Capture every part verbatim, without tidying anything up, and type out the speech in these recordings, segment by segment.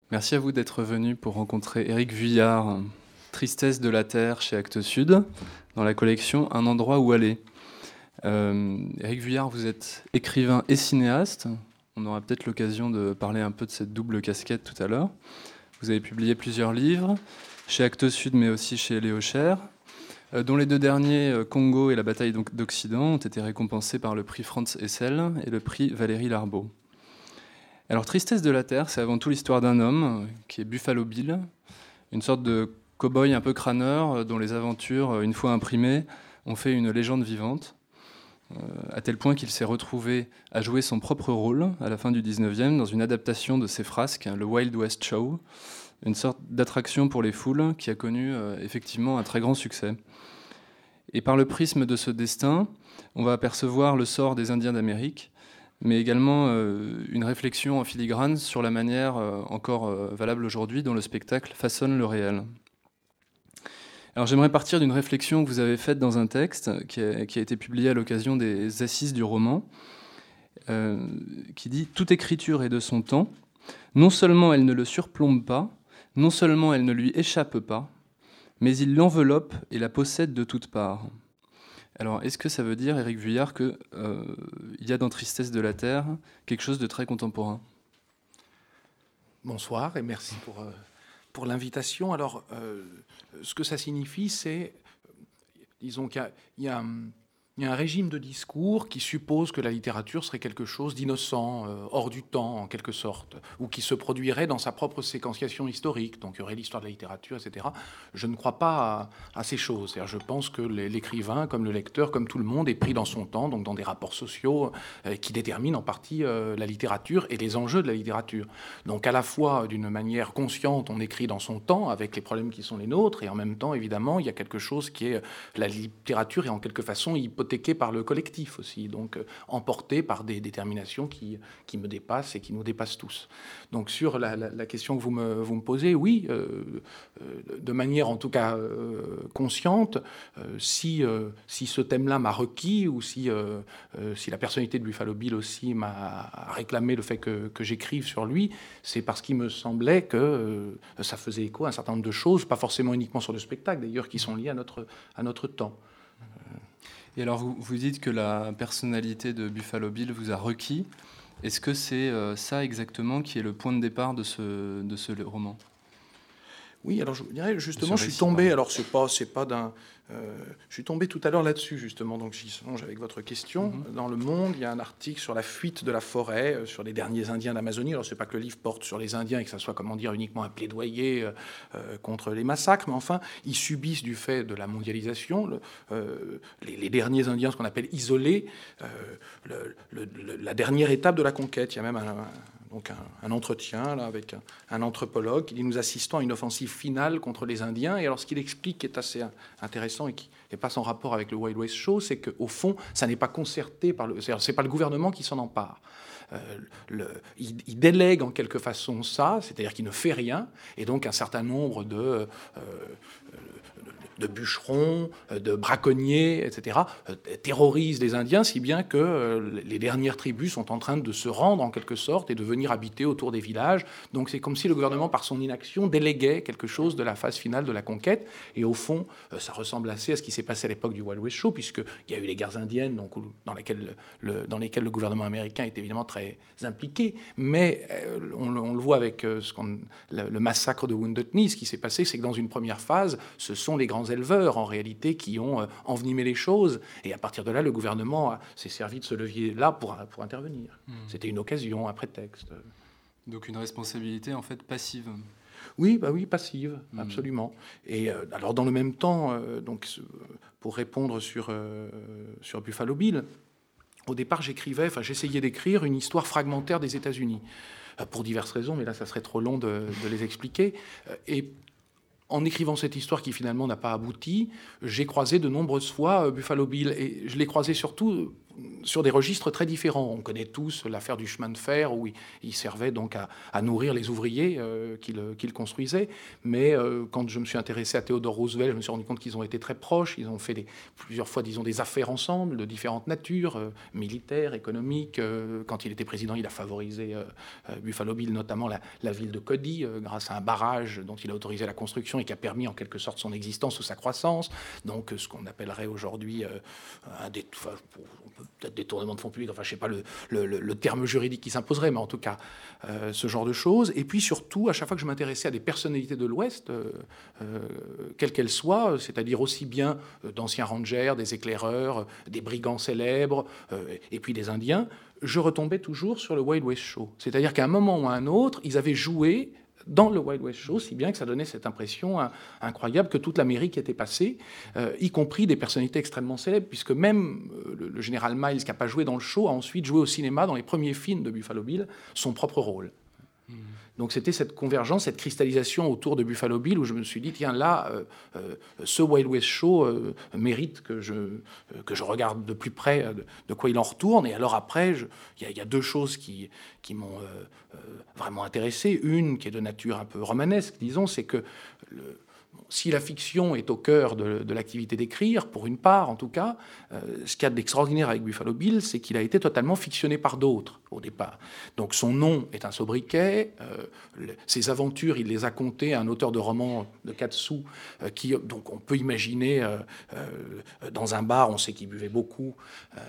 Merci à vous d'être venu pour rencontrer Éric Vuillard, Tristesse de la Terre chez Actes Sud, dans la collection Un endroit où aller. Euh, Éric Vuillard, vous êtes écrivain et cinéaste. On aura peut-être l'occasion de parler un peu de cette double casquette tout à l'heure. Vous avez publié plusieurs livres, chez Actes Sud, mais aussi chez Léo Cher, euh, dont les deux derniers, euh, Congo et la bataille d'Occident, ont été récompensés par le prix Franz Hessel et le prix Valérie Larbaud. Alors, Tristesse de la Terre, c'est avant tout l'histoire d'un homme qui est Buffalo Bill, une sorte de cow-boy un peu crâneur dont les aventures, une fois imprimées, ont fait une légende vivante, euh, à tel point qu'il s'est retrouvé à jouer son propre rôle à la fin du dix-neuvième dans une adaptation de ses frasques, le Wild West Show, une sorte d'attraction pour les foules qui a connu euh, effectivement un très grand succès. Et par le prisme de ce destin, on va apercevoir le sort des Indiens d'Amérique, mais également euh, une réflexion en filigrane sur la manière euh, encore euh, valable aujourd'hui dont le spectacle façonne le réel. Alors j'aimerais partir d'une réflexion que vous avez faite dans un texte qui a, qui a été publié à l'occasion des Assises du roman, euh, qui dit « Toute écriture est de son temps. Non seulement elle ne le surplombe pas, non seulement elle ne lui échappe pas, mais il l'enveloppe et la possède de toutes parts. » Alors, est-ce que ça veut dire, Éric Vuillard, qu'il euh, y a dans Tristesse de la Terre quelque chose de très contemporain ? Bonsoir et merci pour, euh, pour l'invitation. Alors, euh, ce que ça signifie, c'est, disons qu'il y a, il y a, il y a un régime de discours qui suppose que la littérature serait quelque chose d'innocent, euh, hors du temps, en quelque sorte, ou qui se produirait dans sa propre séquenciation historique. Donc, il y aurait l'histoire de la littérature, et cetera. Je ne crois pas à, à ces choses. C'est-à-dire, je pense que l'écrivain, comme le lecteur, comme tout le monde, est pris dans son temps, donc dans des rapports sociaux euh, qui déterminent en partie euh, la littérature et les enjeux de la littérature. Donc, à la fois, d'une manière consciente, on écrit dans son temps, avec les problèmes qui sont les nôtres, et en même temps, évidemment, il y a quelque chose qui est... La littérature est en quelque façon hypothéquée par le collectif aussi, donc euh, emporté par des déterminations qui, qui me dépassent et qui nous dépassent tous. Donc sur la, la, la question que vous me, vous me posez, oui, euh, euh, de manière en tout cas euh, consciente, euh, si, euh, si ce thème-là m'a requis ou si, euh, euh, si la personnalité de Buffalo Bill aussi m'a réclamé le fait que, que j'écrive sur lui, c'est parce qu'il me semblait que euh, ça faisait écho à un certain nombre de choses, pas forcément uniquement sur le spectacle d'ailleurs, qui sont liées à notre, à notre temps. Et alors, vous, vous dites que la personnalité de Buffalo Bill vous a requis. Est-ce que c'est euh, ça exactement qui est le point de départ de ce, de ce roman ? Oui, alors je dirais justement, je suis tombé, pardon. alors c'est pas, c'est pas d'un... Euh, je suis tombé tout à l'heure là-dessus, justement, donc j'y songe avec votre question. Mm-hmm. Dans Le Monde, il y a un article sur la fuite de la forêt, euh, sur les derniers Indiens d'Amazonie. Alors, c'est pas que le livre porte sur les Indiens et que ça soit, comment dire, uniquement un plaidoyer euh, contre les massacres, mais enfin, ils subissent du fait de la mondialisation, le, euh, les, les derniers Indiens, ce qu'on appelle isolés, euh, le, le, le, la dernière étape de la conquête. Il y a même un... un donc un, un entretien là, avec un, un anthropologue qui dit « Nous assistons à une offensive finale contre les Indiens ». Et alors ce qu'il explique, qui est assez intéressant et qui n'est pas sans rapport avec le Wild West Show, c'est qu'au fond, ça n'est pas concerté par le... C'est pas le gouvernement qui s'en empare. Euh, le, il, il délègue en quelque façon ça, c'est-à-dire qu'il ne fait rien, et donc un certain nombre de... Euh, de bûcherons, de braconniers, et cetera, terrorisent les Indiens, si bien que les dernières tribus sont en train de se rendre, en quelque sorte, et de venir habiter autour des villages. Donc c'est comme si le gouvernement, par son inaction, déléguait quelque chose de la phase finale de la conquête. Et au fond, ça ressemble assez à ce qui s'est passé à l'époque du Wild West Show, puisqu'il y a eu les guerres indiennes, donc, dans, lesquelles le, dans lesquelles le gouvernement américain est évidemment très impliqué. Mais on, on le voit avec ce qu'on, le, le massacre de Wounded Knee. Ce qui s'est passé, c'est que dans une première phase, ce sont les grands éleveurs, en réalité, qui ont envenimé les choses. Et à partir de là, le gouvernement s'est servi de ce levier-là pour, pour intervenir. Mmh. C'était une occasion, un prétexte. Donc une responsabilité, en fait, passive. Oui, bah oui, passive, mmh. absolument. Et euh, alors, dans le même temps, euh, donc, pour répondre sur, euh, sur Buffalo Bill, au départ, j'écrivais, enfin, j'essayais d'écrire une histoire fragmentaire des États-Unis, euh, pour diverses raisons, mais là, ça serait trop long de, de les expliquer. Et en écrivant cette histoire qui finalement n'a pas abouti, j'ai croisé de nombreuses fois Buffalo Bill. Et je l'ai croisé surtout sur des registres très différents. On connaît tous l'affaire du chemin de fer, où il, il servait donc à, à nourrir les ouvriers euh, qu'il qu'il construisait. Mais euh, quand je me suis intéressé à Theodore Roosevelt, je me suis rendu compte qu'ils ont été très proches. Ils ont fait des, plusieurs fois, disons, des affaires ensemble, de différentes natures, euh, militaires, économiques. Euh, quand il était président, il a favorisé euh, euh, Buffalo Bill, notamment la, la ville de Cody, euh, grâce à un barrage dont il a autorisé la construction et qui a permis en quelque sorte son existence ou sa croissance. Donc ce qu'on appellerait aujourd'hui euh, un dé... enfin, peut-être détournement de fonds publics, enfin je ne sais pas le, le, le terme juridique qui s'imposerait, mais en tout cas euh, ce genre de choses. Et puis surtout, à chaque fois que je m'intéressais à des personnalités de l'Ouest, euh, euh, quelles qu'elles soient, c'est-à-dire aussi bien d'anciens rangers, des éclaireurs, des brigands célèbres, euh, et puis des Indiens, je retombais toujours sur le Wild West Show. C'est-à-dire qu'à un moment ou à un autre, ils avaient joué dans le Wild West Show, si bien que ça donnait cette impression hein, incroyable que toute l'Amérique était passée, euh, y compris des personnalités extrêmement célèbres, puisque même euh, le, le général Miles, qui n'a pas joué dans le show, a ensuite joué au cinéma, dans les premiers films de Buffalo Bill, son propre rôle. Mmh. Donc c'était cette convergence, cette cristallisation autour de Buffalo Bill, où je me suis dit, tiens, là, euh, euh, ce Wild West Show euh, mérite que je, euh, que je regarde de plus près de, de quoi il en retourne. Et alors après, il y, y a deux choses qui, qui m'ont euh, euh, vraiment intéressé. Une qui est de nature un peu romanesque, disons, c'est que le, si la fiction est au cœur de, de l'activité d'écrire, pour une part en tout cas, euh, ce qu'il y a d'extraordinaire avec Buffalo Bill, c'est qu'il a été totalement fictionné par d'autres au départ. Donc son nom est un sobriquet, euh, le, ses aventures, il les a contées à un auteur de roman de quatre sous, euh, qui, donc on peut imaginer euh, euh, dans un bar, on sait qu'il buvait beaucoup, euh,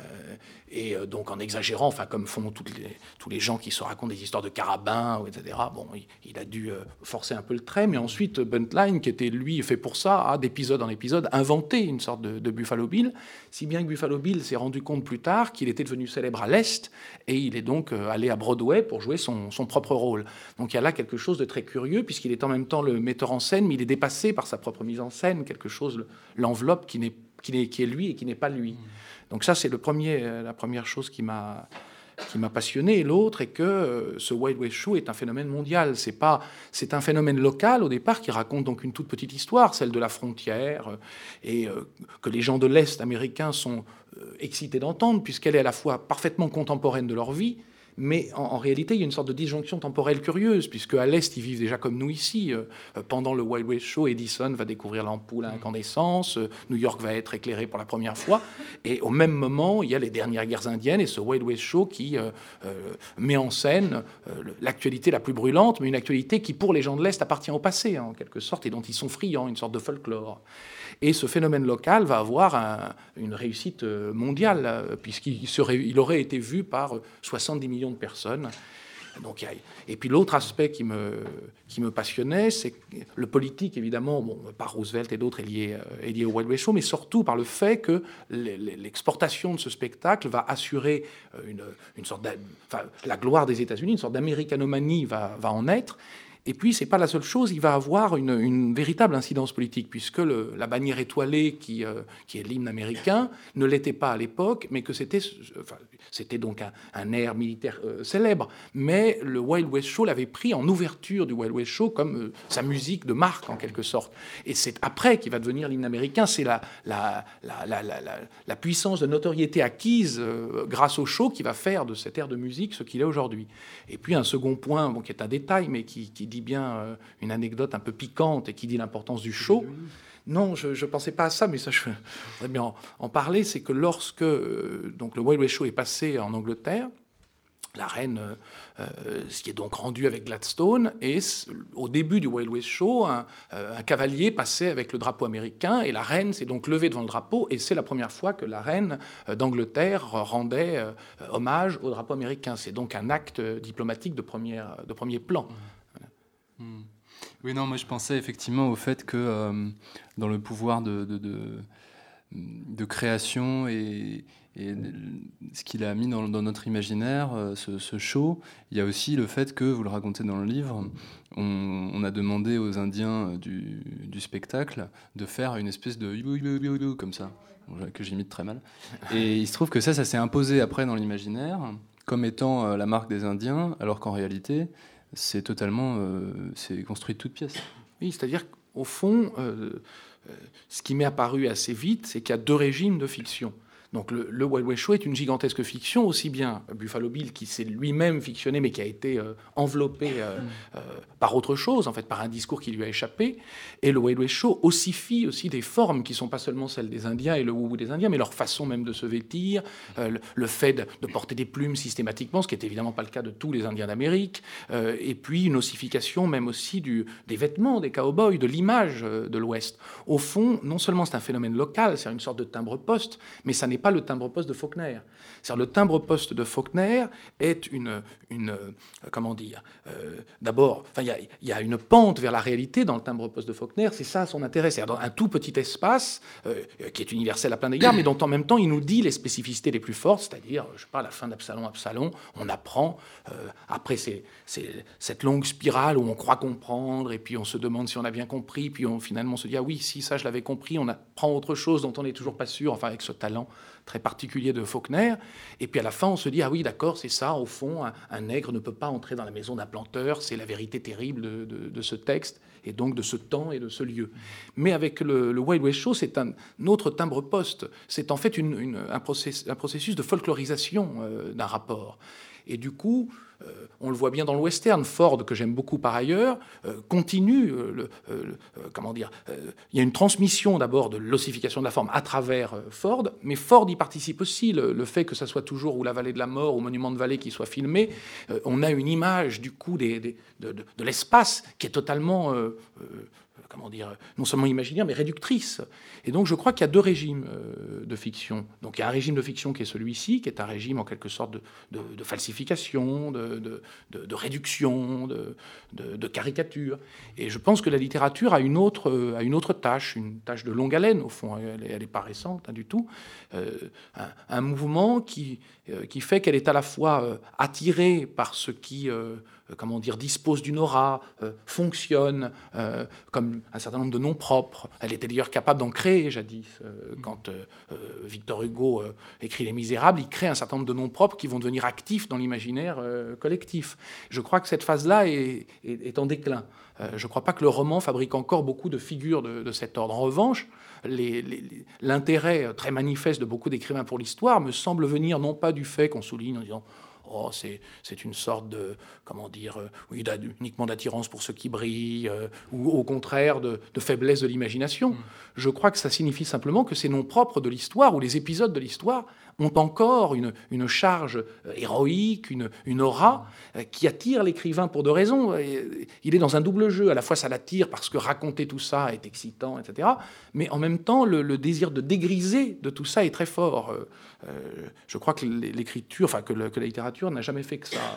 et euh, donc en exagérant, enfin comme font toutes les, tous les gens qui se racontent des histoires de carabins, et cetera. Bon, il, il a dû euh, forcer un peu le trait, mais ensuite Buntline, qui était lui fait pour ça, a d'épisode en épisode inventé une sorte de, de Buffalo Bill, si bien que Buffalo Bill s'est rendu compte plus tard qu'il était devenu célèbre à l'Est, et il est donc allé à Broadway pour jouer son, son propre rôle. Donc il y a là quelque chose de très curieux, puisqu'il est en même temps le metteur en scène, mais il est dépassé par sa propre mise en scène, quelque chose, l'enveloppe qui, n'est, qui, n'est, qui est lui et qui n'est pas lui. Donc ça, c'est le premier, la première chose qui m'a... qui m'a passionné, et l'autre est que euh, ce Wild West Show est un phénomène mondial. C'est pas, c'est un phénomène local au départ qui raconte donc une toute petite histoire, celle de la frontière, euh, et euh, que les gens de l'Est américain sont euh, excités d'entendre, puisqu'elle est à la fois parfaitement contemporaine de leur vie, mais en, en réalité, il y a une sorte de disjonction temporelle curieuse, puisque à l'Est, ils vivent déjà comme nous ici. Euh, pendant le Wild West Show, Edison va découvrir l'ampoule à incandescence, euh, New York va être éclairé pour la première fois, et au même moment, il y a les dernières guerres indiennes et ce Wild West Show qui euh, euh, met en scène euh, l'actualité la plus brûlante, mais une actualité qui, pour les gens de l'Est, appartient au passé, hein, en quelque sorte, et dont ils sont friands, une sorte de folklore. Et ce phénomène local va avoir un, une réussite mondiale, puisqu'il serait, il aurait été vu par soixante-dix millions de personnes. Donc, et puis l'autre aspect qui me, qui me passionnait, c'est le politique, évidemment, bon, par Roosevelt et d'autres, est lié, est lié au Wild West Show, mais surtout par le fait que l'exportation de ce spectacle va assurer une, une sorte enfin, la gloire des États-Unis, une sorte d'américanomanie va, va en naître. Et puis, c'est pas la seule chose, il va avoir une, une véritable incidence politique, puisque le, la bannière étoilée, qui, euh, qui est l'hymne américain, ne l'était pas à l'époque, mais que c'était, enfin, c'était donc un, un air militaire euh, célèbre. Mais le Wild West Show l'avait pris en ouverture du Wild West Show comme euh, sa musique de marque, en quelque sorte. Et c'est après qu'il va devenir l'hymne américain, c'est la, la, la, la, la, la, la puissance de notoriété acquise euh, grâce au show qui va faire de cet air de musique ce qu'il est aujourd'hui. Et puis, un second point, bon, qui est un détail, mais qui, qui dit bien euh, une anecdote un peu piquante et qui dit l'importance du show. Non, je ne pensais pas à ça, mais ça, je voudrais bien en, en parler. C'est que lorsque euh, donc le Wild West Show est passé en Angleterre, la reine, euh, ce qui est donc rendu avec Gladstone, et au début du Wild West Show, un, un cavalier passait avec le drapeau américain, et la reine s'est donc levée devant le drapeau, et c'est la première fois que la reine d'Angleterre rendait euh, hommage au drapeau américain. C'est donc un acte diplomatique de, première, de premier plan. Mmh. Mmh. Oui, non, moi je pensais effectivement au fait que euh, dans le pouvoir de, de, de, de création et, et ce qu'il a mis dans, dans notre imaginaire, ce, ce show, il y a aussi le fait que, vous le racontez dans le livre, on, on a demandé aux Indiens du, du spectacle de faire une espèce de comme ça, que j'imite très mal. Et il se trouve que ça, ça s'est imposé après dans l'imaginaire comme étant la marque des Indiens, alors qu'en réalité, c'est totalement, euh, c'est construit de toutes pièces. Oui, c'est-à-dire qu'au fond, euh, euh, ce qui m'est apparu assez vite, c'est qu'il y a deux régimes de fiction. Donc le, le Wild West Show est une gigantesque fiction, aussi bien Buffalo Bill, qui s'est lui-même fictionné, mais qui a été euh, enveloppé euh, mmh. euh, par autre chose, en fait, par un discours qui lui a échappé, et le Wild West Show ossifie aussi des formes qui ne sont pas seulement celles des Indiens et le wou-wou des Indiens, mais leur façon même de se vêtir, euh, le, le fait de, de porter des plumes systématiquement, ce qui n'est évidemment pas le cas de tous les Indiens d'Amérique, euh, et puis une ossification même aussi du, des vêtements des cow-boys, de l'image de l'Ouest. Au fond, non seulement c'est un phénomène local, c'est une sorte de timbre-poste, mais ça n'est pas le timbre-poste de Faulkner. C'est-à-dire, le timbre-poste de Faulkner est une, une euh, comment dire, euh, d'abord, enfin, il y, y a une pente vers la réalité dans le timbre-poste de Faulkner, c'est ça son intérêt, c'est-à-dire dans un tout petit espace euh, qui est universel à plein d'égards, mais dont en même temps il nous dit les spécificités les plus fortes, c'est-à-dire, je sais pas, à la fin d'Absalom, Absalom, on apprend, euh, après c'est, c'est cette longue spirale où on croit comprendre, et puis on se demande si on a bien compris, puis on, finalement on se dit, ah oui, si ça je l'avais compris, on apprend autre chose dont on n'est toujours pas sûr, enfin avec ce talent très particulier de Faulkner, et puis à la fin on se dit, ah oui d'accord, c'est ça, au fond, un, un nègre ne peut pas entrer dans la maison d'un planteur, c'est la vérité terrible de, de, de ce texte, et donc de ce temps et de ce lieu. Mais avec le, le Wild West Show, c'est un autre timbre-poste, c'est en fait une, une, un, process, un processus de folklorisation euh, d'un rapport. Et du coup, euh, on le voit bien dans le western, Ford, que j'aime beaucoup par ailleurs, euh, continue, euh, le, euh, euh, comment dire, euh, il y a une transmission d'abord de l'ossification de la forme à travers euh, Ford, mais Ford y participe aussi, le, le fait que ça soit toujours ou la vallée de la mort, ou Monument de Vallée qui soit filmé, euh, on a une image du coup des, des, de, de, de l'espace qui est totalement... Euh, euh, comment dire, non seulement imaginaire, mais réductrice. Et donc je crois qu'il y a deux régimes euh, de fiction. Donc il y a un régime de fiction qui est celui-ci, qui est un régime en quelque sorte de, de, de falsification, de, de, de, de réduction, de, de, de caricature. Et je pense que la littérature a une autre, euh, a une autre tâche, une tâche de longue haleine, au fond, elle n'est pas récente hein, du tout, euh, un, un mouvement qui, euh, qui fait qu'elle est à la fois euh, attirée par ce qui... Euh, comment dire, dispose d'une aura, euh, fonctionne, euh, comme un certain nombre de noms propres. Elle était d'ailleurs capable d'en créer, jadis. Euh, quand euh, Victor Hugo euh, écrit Les Misérables, il crée un certain nombre de noms propres qui vont devenir actifs dans l'imaginaire euh, collectif. Je crois que cette phase-là est, est, est en déclin. Euh, je ne crois pas que le roman fabrique encore beaucoup de figures de, de cet ordre. En revanche, les, les, l'intérêt très manifeste de beaucoup d'écrivains pour l'histoire me semble venir non pas du fait qu'on souligne en disant oh, c'est, c'est une sorte de, comment dire, euh, oui, uniquement d'attirance pour ceux qui brillent, euh, ou au contraire de, de faiblesse de l'imagination. Mmh. Je crois que ça signifie simplement que ces noms propres de l'histoire, ou les épisodes de l'histoire, ont encore une, une charge euh, héroïque, une, une aura, euh, qui attire l'écrivain pour deux raisons. Et, il est dans un double jeu. À la fois, ça l'attire parce que raconter tout ça est excitant, et cetera. Mais en même temps, le, le désir de dégriser de tout ça est très fort. Euh, euh, je crois que l'écriture, enfin que, le, que la littérature n'a jamais fait que ça.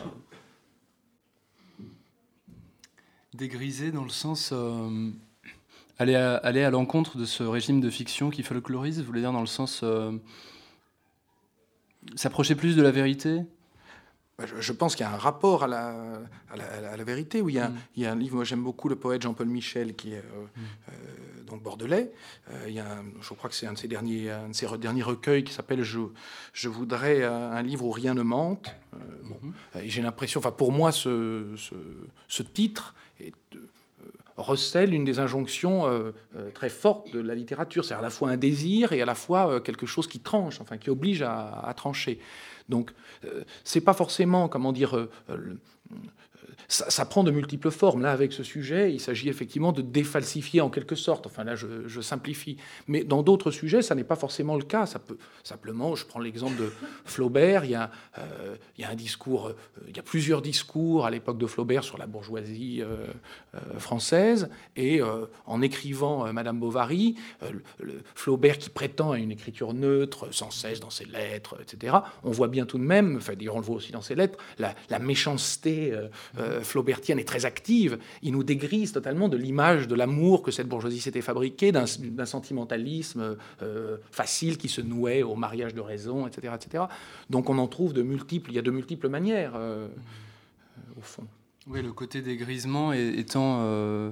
Dégriser dans le sens... Euh, aller, à, aller à l'encontre de ce régime de fiction qui folklorise, vous voulez dire dans le sens... Euh, s'approcher plus de la vérité ? Je pense qu'il y a un rapport à la, à la, à la vérité. Oui, il, y a, mmh. il y a un livre, moi j'aime beaucoup le poète Jean-Paul Michel, qui est euh, mmh. euh, donc bordelais. Euh, il y a un, je crois que c'est un de ses derniers, un de ses derniers recueils qui s'appelle je, je voudrais un livre où rien ne mente. Euh, bon. mmh. Et j'ai l'impression, enfin pour moi, ce, ce, ce titre est... Euh, recèle une des injonctions euh, euh, très fortes de la littérature. C'est à la fois un désir et à la fois euh, quelque chose qui tranche, enfin qui oblige à, à trancher. Donc, euh, c'est pas forcément, comment dire, euh, euh, ça, ça prend de multiples formes. Là, avec ce sujet, il s'agit effectivement de défalsifier en quelque sorte. Enfin, là, je, je simplifie. Mais dans d'autres sujets, ça n'est pas forcément le cas. Ça peut simplement, je prends l'exemple de Flaubert. Il y a, euh, il y a un discours, euh, il y a plusieurs discours à l'époque de Flaubert sur la bourgeoisie euh, euh, française. Et euh, en écrivant euh, Madame Bovary, euh, le, le Flaubert qui prétend à une écriture neutre, sans cesse dans ses lettres, et cetera. On voit bien tout de même, enfin, d'ailleurs, on le voit aussi dans ses lettres, la, la méchanceté euh, euh, flaubertienne est très active. Il nous dégrise totalement de l'image de l'amour que cette bourgeoisie s'était fabriquée, d'un, d'un sentimentalisme euh, facile qui se nouait au mariage de raison, et cetera, et cetera. Donc on en trouve de multiples, il y a de multiples manières, euh, euh, au fond. Oui, le côté dégrisement étant... Euh,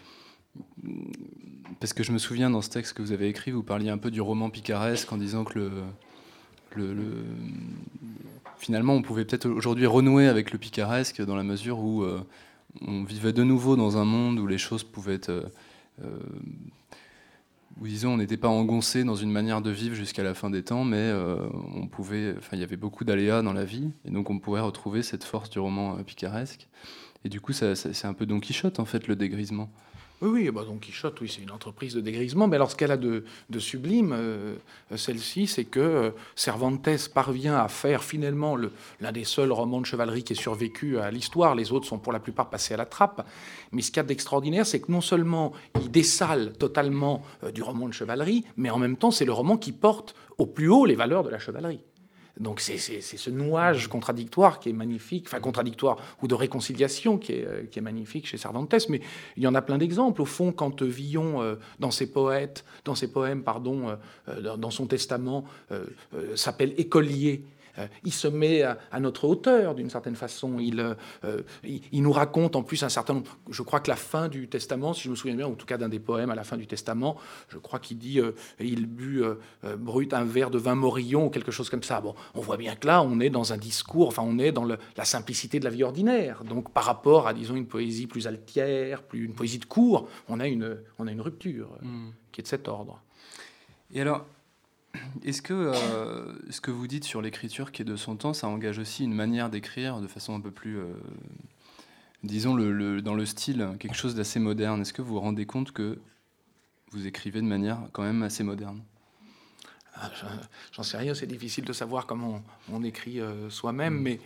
parce que je me souviens, dans ce texte que vous avez écrit, vous parliez un peu du roman picaresque en disant que le... le, le finalement, on pouvait peut-être aujourd'hui renouer avec le picaresque dans la mesure où euh, on vivait de nouveau dans un monde où les choses pouvaient être euh, où disons on n'était pas engoncé dans une manière de vivre jusqu'à la fin des temps, mais euh, on pouvait, enfin il y avait beaucoup d'aléas dans la vie, et donc on pourrait retrouver cette force du roman euh, picaresque. Et du coup, ça, ça, c'est un peu Don Quichotte en fait, le dégrisement. Oui, oui, bah Don Quichotte, oui, c'est une entreprise de dégrisement. Mais alors, ce qu'elle a de, de sublime, euh, celle-ci, c'est que euh, Cervantes parvient à faire finalement le, l'un des seuls romans de chevalerie qui ait survécu à l'histoire. Les autres sont pour la plupart passés à la trappe. Mais ce qu'il y a d'extraordinaire, c'est que non seulement il dessale totalement euh, du roman de chevalerie, mais en même temps, c'est le roman qui porte au plus haut les valeurs de la chevalerie. Donc c'est, c'est, c'est ce nouage contradictoire qui est magnifique, enfin contradictoire ou de réconciliation qui est, qui est magnifique chez Cervantes. Mais il y en a plein d'exemples. Au fond, quand Villon, euh, dans ses poètes, dans ses poèmes, pardon, euh, dans son testament, euh, euh, s'appelle écolier. Euh, il se met à, à notre hauteur, d'une certaine façon. Il, euh, il, il nous raconte en plus un certain nombre... Je crois que la fin du Testament, si je me souviens bien, ou en tout cas d'un des poèmes à la fin du Testament, je crois qu'il dit euh, « il but euh, brut un verre de vin Morillon » ou quelque chose comme ça. Bon, on voit bien que là, on est dans un discours, enfin, on est dans le, la simplicité de la vie ordinaire. Donc, par rapport à, disons, une poésie plus altière, plus, une poésie de cour, on a une, on a une rupture mmh. qui est de cet ordre. Et alors... Est-ce que euh, ce que vous dites sur l'écriture qui est de son temps, ça engage aussi une manière d'écrire de façon un peu plus, euh, disons, le, le, dans le style, quelque chose d'assez moderne? Est-ce que vous vous rendez compte que vous écrivez de manière quand même assez moderne? ah, J'en sais rien, c'est difficile de savoir comment on, on écrit euh, soi-même, mmh. mais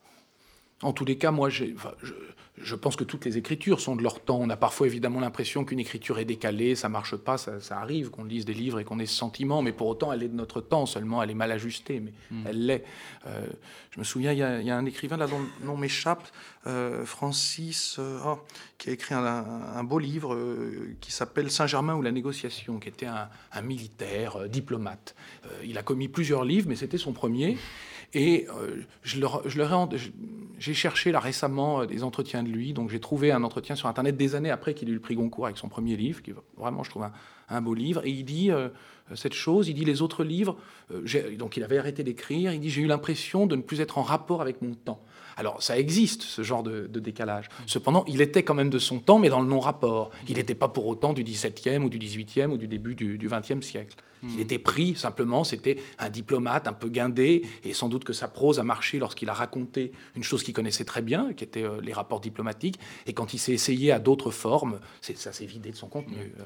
en tous les cas, moi, j'ai, enfin, je, je pense que toutes les écritures sont de leur temps. On a parfois évidemment l'impression qu'une écriture est décalée, ça marche pas, ça, ça arrive qu'on lise des livres et qu'on ait ce sentiment, mais pour autant, elle est de notre temps, seulement elle est mal ajustée, mais mmh. elle l'est. Euh, je me souviens, il y, a, il y a un écrivain là dont le nom m'échappe, euh, Francis, euh, oh, qui a écrit un, un beau livre euh, qui s'appelle Saint-Germain ou la négociation, qui était un, un militaire, euh, diplomate. Euh, il a commis plusieurs livres, mais c'était son premier. Et euh, je, leur, je leur ai, j'ai cherché là récemment euh, des entretiens de lui, donc j'ai trouvé un entretien sur Internet des années après qu'il ait eu le prix Goncourt avec son premier livre, qui vraiment, je trouve, un, un beau livre. Et il dit euh, cette chose, il dit les autres livres, euh, j'ai, donc il avait arrêté d'écrire, il dit j'ai eu l'impression de ne plus être en rapport avec mon temps. Alors, ça existe, ce genre de, de décalage. Cependant, il était quand même de son temps, mais dans le non-rapport. Il n'était pas pour autant du dix-septième ou du dix-huitième ou du début du, du vingtième siècle. Il était pris, simplement, c'était un diplomate un peu guindé, et sans doute que sa prose a marché lorsqu'il a raconté une chose qu'il connaissait très bien, qui était euh, les rapports diplomatiques, et quand il s'est essayé à d'autres formes, c'est, ça s'est vidé de son contenu. Mmh.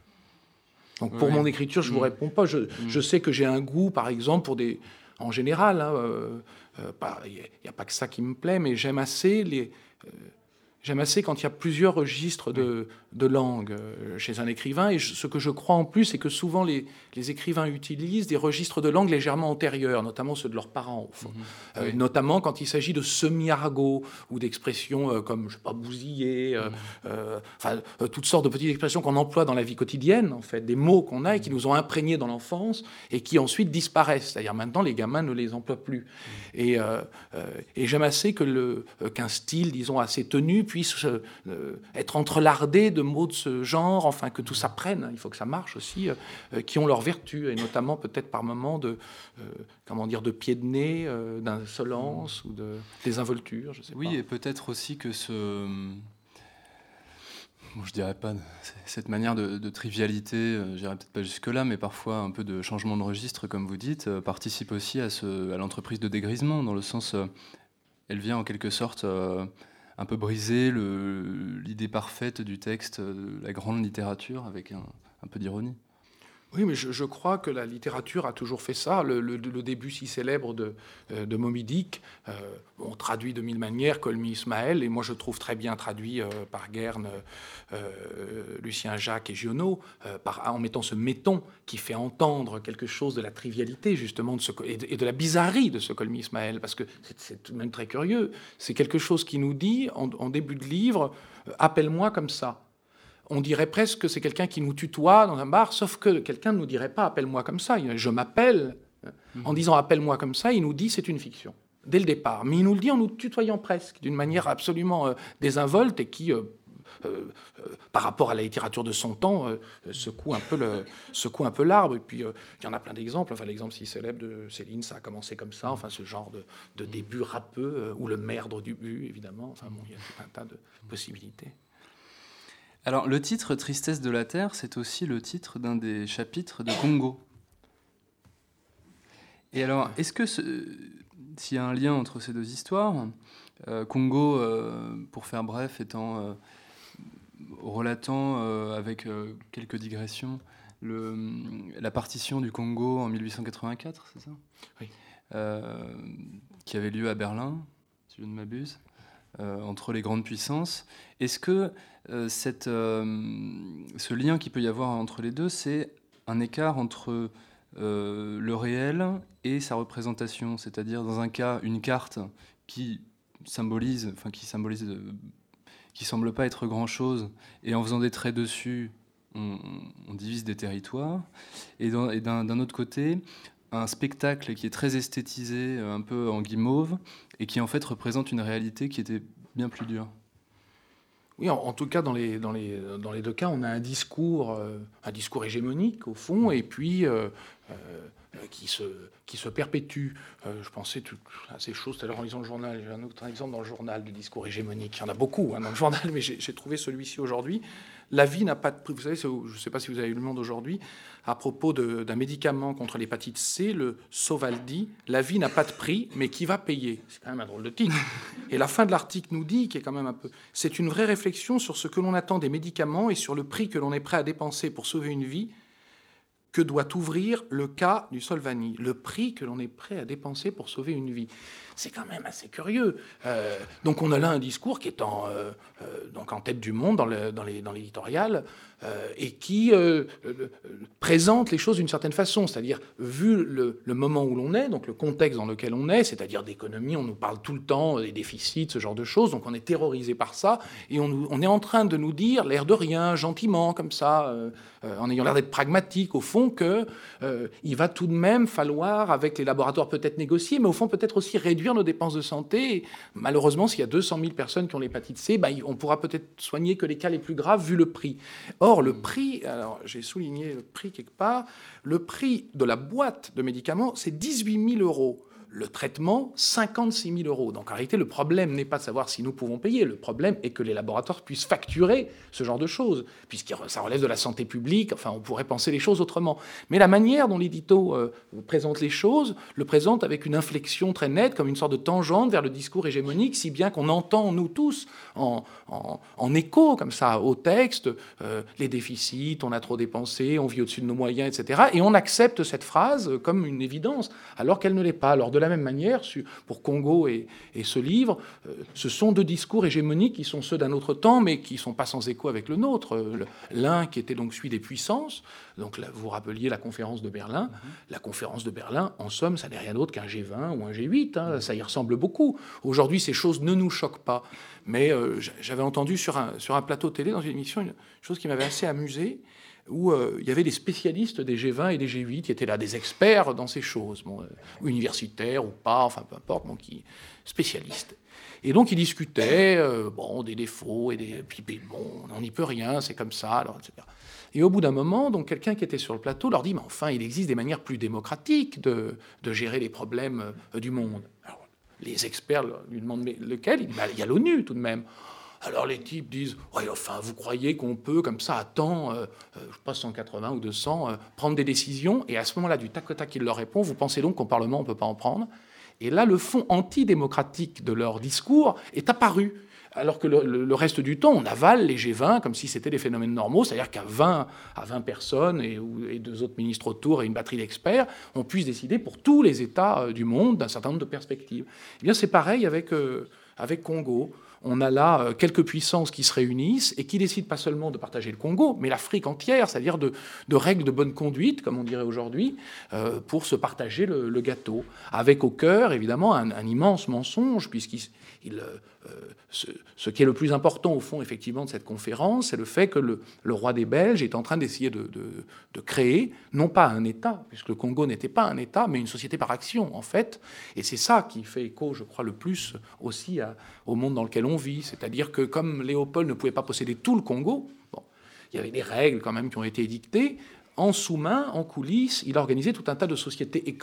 Donc, pour oui. mon écriture, je ne mmh. vous réponds pas. Je, mmh. je sais que j'ai un goût, par exemple, pour des... En général, hein, euh, euh, il n'y a pas que ça qui me plaît, mais j'aime assez les... Euh, J'aime assez quand il y a plusieurs registres de, de langue chez un écrivain. Et je, ce que je crois en plus, c'est que souvent les, les écrivains utilisent des registres de langue légèrement antérieurs, notamment ceux de leurs parents, au fond. Mmh. Euh, oui. Notamment quand il s'agit de semi-argot ou d'expressions euh, comme, je sais pas, bousiller, euh, mmh. euh, enfin, euh, toutes sortes de petites expressions qu'on emploie dans la vie quotidienne, en fait, des mots qu'on a et qui nous ont imprégnés dans l'enfance et qui ensuite disparaissent. C'est-à-dire maintenant, les gamins ne les emploient plus. Mmh. Et, euh, euh, et j'aime assez que le, euh, qu'un style, disons, assez tenu puisse euh, être entrelardé de mots de ce genre, enfin que tout ça prenne, il faut que ça marche aussi, euh, qui ont leur vertu, et notamment peut-être par moments de, euh, comment dire, de pied de nez, euh, d'insolence ou de désinvolture, je sais oui, pas. Oui, et peut-être aussi que ce... Bon, je dirais pas cette manière de, de trivialité, euh, j'irais peut-être pas jusque-là, mais parfois un peu de changement de registre, comme vous dites, euh, participe aussi à, ce, à l'entreprise de dégrisement, dans le sens, euh, elle vient en quelque sorte... Euh, un peu briser le, l'idée parfaite du texte, de la grande littérature, avec un, un peu d'ironie. Oui, mais je, je crois que la littérature a toujours fait ça. Le, le, le début si célèbre de, de Moby Dick, euh, on traduit de mille manières Colmy Ismaël, et moi je trouve très bien traduit euh, par Guerne, euh, Lucien Jacques et Giono, euh, par, en mettant ce méton qui fait entendre quelque chose de la trivialité, justement, de ce, et, de, et de la bizarrerie de ce Colmy Ismaël, parce que c'est, c'est tout de même très curieux. C'est quelque chose qui nous dit, en, en début de livre, euh, « Appelle-moi comme ça ». On dirait presque que c'est quelqu'un qui nous tutoie dans un bar, sauf que quelqu'un ne nous dirait pas « appelle-moi comme ça ». Je m'appelle. Mmh. En disant « appelle-moi comme ça », il nous dit « c'est une fiction ». Dès le départ. Mais il nous le dit en nous tutoyant presque, d'une manière absolument euh, désinvolte et qui, euh, euh, euh, par rapport à la littérature de son temps, euh, secoue, un peu le, secoue un peu l'arbre. Et puis, euh, il y en a plein d'exemples. Enfin, l'exemple si célèbre de Céline, ça a commencé comme ça. Enfin, ce genre de, de début râpeux, euh, ou le merdre du but, évidemment. Enfin, bon, il y a tout un tas de possibilités. Alors, le titre « Tristesse de la Terre », c'est aussi le titre d'un des chapitres de Congo. Et alors, est-ce que ce, s'il y a un lien entre ces deux histoires, euh, Congo, euh, pour faire bref, étant euh, relatant euh, avec euh, quelques digressions le, la partition du Congo en mille huit cent quatre-vingt-quatre, c'est ça ? Oui. Euh, qui avait lieu à Berlin, si je ne m'abuse, euh, entre les grandes puissances. Est-ce que euh, cette, euh, ce lien qu'il peut y avoir entre les deux, c'est un écart entre Euh, le réel et sa représentation, c'est-à-dire dans un cas une carte qui symbolise, enfin qui symbolise, euh, qui semble pas être grand-chose, et en faisant des traits dessus, on, on divise des territoires, et, dans, et d'un, d'un autre côté, un spectacle qui est très esthétisé, un peu en guimauve, et qui en fait représente une réalité qui était bien plus dure. Oui, en, en tout cas, dans les, dans, les, dans les deux cas, on a un discours, euh, un discours hégémonique, au fond, et puis euh, euh, qui, se, qui se perpétue. Euh, je pensais tout, à ces choses tout à l'heure en lisant le journal. J'ai un autre exemple dans le journal du discours hégémonique. Il y en a beaucoup hein, dans le journal, mais j'ai, j'ai trouvé celui-ci aujourd'hui. La vie n'a pas de prix. Vous savez, je ne sais pas si vous avez lu Le Monde aujourd'hui, à propos de, d'un médicament contre l'hépatite C, le Sovaldi. La vie n'a pas de prix, mais qui va payer ? C'est quand même un drôle de titre. Et la fin de l'article nous dit, qui est quand même un peu... C'est une vraie réflexion sur ce que l'on attend des médicaments et sur le prix que l'on est prêt à dépenser pour sauver une vie, que doit ouvrir le cas du Solvani. Le prix que l'on est prêt à dépenser pour sauver une vie. C'est quand même assez curieux. Euh, donc on a là un discours qui est en, euh, euh, donc en tête du monde dans, le, dans, les, dans l'éditorial euh, et qui euh, euh, présente les choses d'une certaine façon. C'est-à-dire, vu le, le moment où l'on est, donc le contexte dans lequel on est, c'est-à-dire d'économie, on nous parle tout le temps des déficits, ce genre de choses, donc on est terrorisé par ça, et on, nous, on est en train de nous dire, l'air de rien, gentiment, comme ça, euh, euh, en ayant l'air d'être pragmatique, au fond, qu'il euh, va tout de même falloir, avec les laboratoires peut-être négocier, mais au fond peut-être aussi réduire nos dépenses de santé. Et malheureusement, s'il y a deux cent mille personnes qui ont l'hépatite C, ben, on pourra peut-être soigner que les cas les plus graves vu le prix. Or, le prix, alors j'ai souligné le prix quelque part, le prix de la boîte de médicaments, c'est dix-huit mille euros. Le traitement, cinquante-six mille euros. Donc en réalité, le problème n'est pas de savoir si nous pouvons payer. Le problème est que les laboratoires puissent facturer ce genre de choses, puisque ça relève de la santé publique. Enfin, on pourrait penser les choses autrement. Mais la manière dont l'édito euh, présente les choses le présente avec une inflexion très nette, comme une sorte de tangente vers le discours hégémonique, si bien qu'on entend, nous tous, en, en, en écho, comme ça, au texte, euh, les déficits, on a trop dépensé, on vit au-dessus de nos moyens, et cetera. Et on accepte cette phrase comme une évidence, alors qu'elle ne l'est pas. Alors, de la même manière, pour Congo et, et ce livre, euh, ce sont deux discours hégémoniques qui sont ceux d'un autre temps, mais qui ne sont pas sans écho avec le nôtre. Le, l'un qui était donc celui des puissances, donc là, vous rappeliez la conférence de Berlin. Mm-hmm. La conférence de Berlin, en somme, ça n'est rien d'autre qu'un G vingt ou un G huit, hein, ça y ressemble beaucoup. Aujourd'hui, ces choses ne nous choquent pas. Mais euh, j'avais entendu sur un, sur un plateau télé, dans une émission, une chose qui m'avait assez amusé, où euh, il y avait des spécialistes des G vingt et des G huit qui étaient là, des experts dans ces choses, bon, euh, universitaires ou pas, enfin peu importe, bon, qui, spécialistes. Et donc ils discutaient euh, bon, des défauts, et des, puis bon, on n'y peut rien, c'est comme ça, alors, et cetera. Et au bout d'un moment, donc quelqu'un qui était sur le plateau leur dit, mais enfin, il existe des manières plus démocratiques de, de gérer les problèmes euh, du monde. Alors, les experts lui demandent, mais lequel ? Il dit, bah, il y a l'ONU tout de même. Alors les types disent, ouais, enfin, vous croyez qu'on peut, comme ça, à temps, euh, euh, je sais pas, cent quatre-vingts ou deux cents, euh, prendre des décisions ? Et à ce moment-là, du tac au tac, il leur répond, vous pensez donc qu'au Parlement, on ne peut pas en prendre ? Et là, le fond antidémocratique de leur discours est apparu. Alors que le, le, le reste du temps, on avale les G vingt comme si c'était des phénomènes normaux, c'est-à-dire qu'à vingt, à vingt personnes et, et deux autres ministres autour et une batterie d'experts, on puisse décider pour tous les États du monde d'un certain nombre de perspectives. Eh bien, c'est pareil avec, euh, avec Congo. On a là euh, quelques puissances qui se réunissent et qui décident pas seulement de partager le Congo, mais l'Afrique entière, c'est-à-dire de, de règles de bonne conduite, comme on dirait aujourd'hui, euh, pour se partager le, le gâteau. Avec au cœur, évidemment, un, un immense mensonge, puisqu'il il, euh, ce, ce qui est le plus important, au fond, effectivement, de cette conférence, c'est le fait que le, le roi des Belges est en train d'essayer de, de, de créer, non pas un État, puisque le Congo n'était pas un État, mais une société par action, en fait. Et c'est ça qui fait écho, je crois, le plus aussi à, au monde dans lequel on vit. C'est-à-dire que comme Léopold ne pouvait pas posséder tout le Congo, bon, il y avait des règles quand même qui ont été édictées. En sous-main, en coulisses, il a organisé tout un tas de sociétés écrans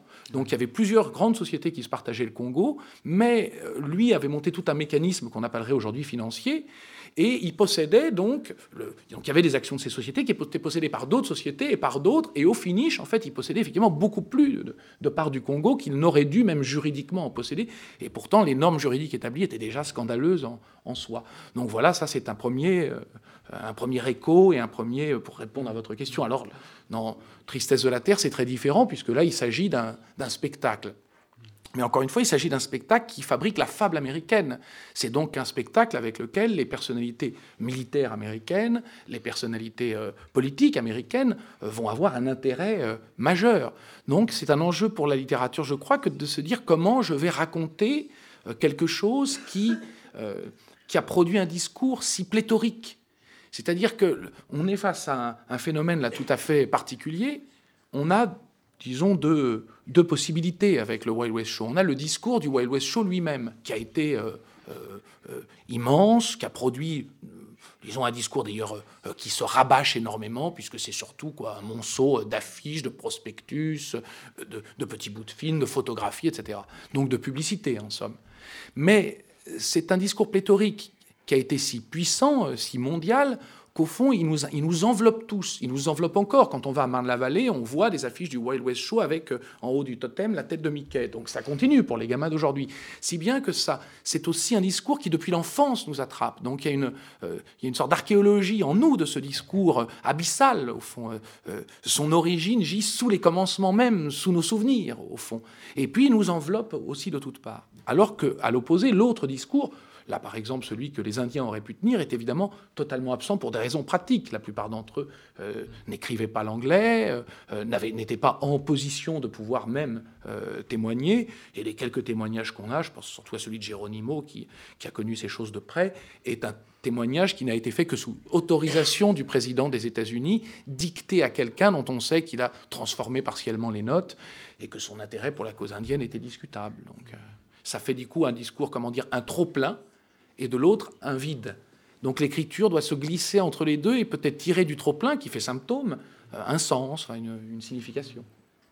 Donc il y avait plusieurs grandes sociétés qui se partageaient le Congo, mais lui avait monté tout un mécanisme qu'on appellerait aujourd'hui financier, et il possédait donc, le, donc il y avait des actions de ces sociétés qui étaient possédées par d'autres sociétés et par d'autres, et au finish, en fait, il possédait effectivement beaucoup plus de, de parts du Congo qu'il n'aurait dû même juridiquement en posséder, et pourtant les normes juridiques établies étaient déjà scandaleuses en, en soi. Donc voilà, ça c'est un premier, euh, un premier écho et un premier, pour répondre à votre question. Alors, dans Tristesse de la Terre, c'est très différent, puisque là, il s'agit d'un, d'un spectacle. Mais encore une fois, il s'agit d'un spectacle qui fabrique la fable américaine. C'est donc un spectacle avec lequel les personnalités militaires américaines, les personnalités euh, politiques américaines euh, vont avoir un intérêt euh, majeur. Donc c'est un enjeu pour la littérature, je crois, que de se dire comment je vais raconter euh, quelque chose qui, euh, qui a produit un discours si pléthorique. C'est-à-dire qu'on est face à un, un phénomène là tout à fait particulier. On a, disons, deux, deux possibilités avec le Wild West Show. On a le discours du Wild West Show lui-même, qui a été euh, euh, immense, qui a produit, euh, disons, un discours d'ailleurs euh, qui se rabâche énormément, puisque c'est surtout quoi, un monceau d'affiches, de prospectus, de, de petits bouts de films, de photographies, et cetera. Donc de publicité, en somme. Mais c'est un discours pléthorique qui a été si puissant, si mondial, qu'au fond, il nous, il nous enveloppe tous. Il nous enveloppe encore. Quand on va à Marne-la-Vallée, on voit des affiches du Wild West Show avec, euh, en haut du totem, la tête de Mickey. Donc ça continue pour les gamins d'aujourd'hui. Si bien que ça, c'est aussi un discours qui, depuis l'enfance, nous attrape. Donc il y a une, euh, il y a une sorte d'archéologie en nous de ce discours euh, abyssal, au fond. Euh, euh, son origine gît sous les commencements même, sous nos souvenirs, au fond. Et puis, il nous enveloppe aussi de toutes parts. Alors qu'à l'opposé, l'autre discours... Là, par exemple, celui que les Indiens auraient pu tenir est évidemment totalement absent pour des raisons pratiques. La plupart d'entre eux euh, n'écrivaient pas l'anglais, euh, n'étaient pas en position de pouvoir même euh, témoigner. Et les quelques témoignages qu'on a, je pense surtout à celui de Geronimo, qui, qui a connu ces choses de près, est un témoignage qui n'a été fait que sous autorisation du président des États-Unis, dicté à quelqu'un dont on sait qu'il a transformé partiellement les notes et que son intérêt pour la cause indienne était discutable. Donc, euh, ça fait du coup un discours, comment dire, un trop-plein, et de l'autre, un vide. Donc l'écriture doit se glisser entre les deux et peut-être tirer du trop-plein, qui fait symptôme, un sens, une, une signification.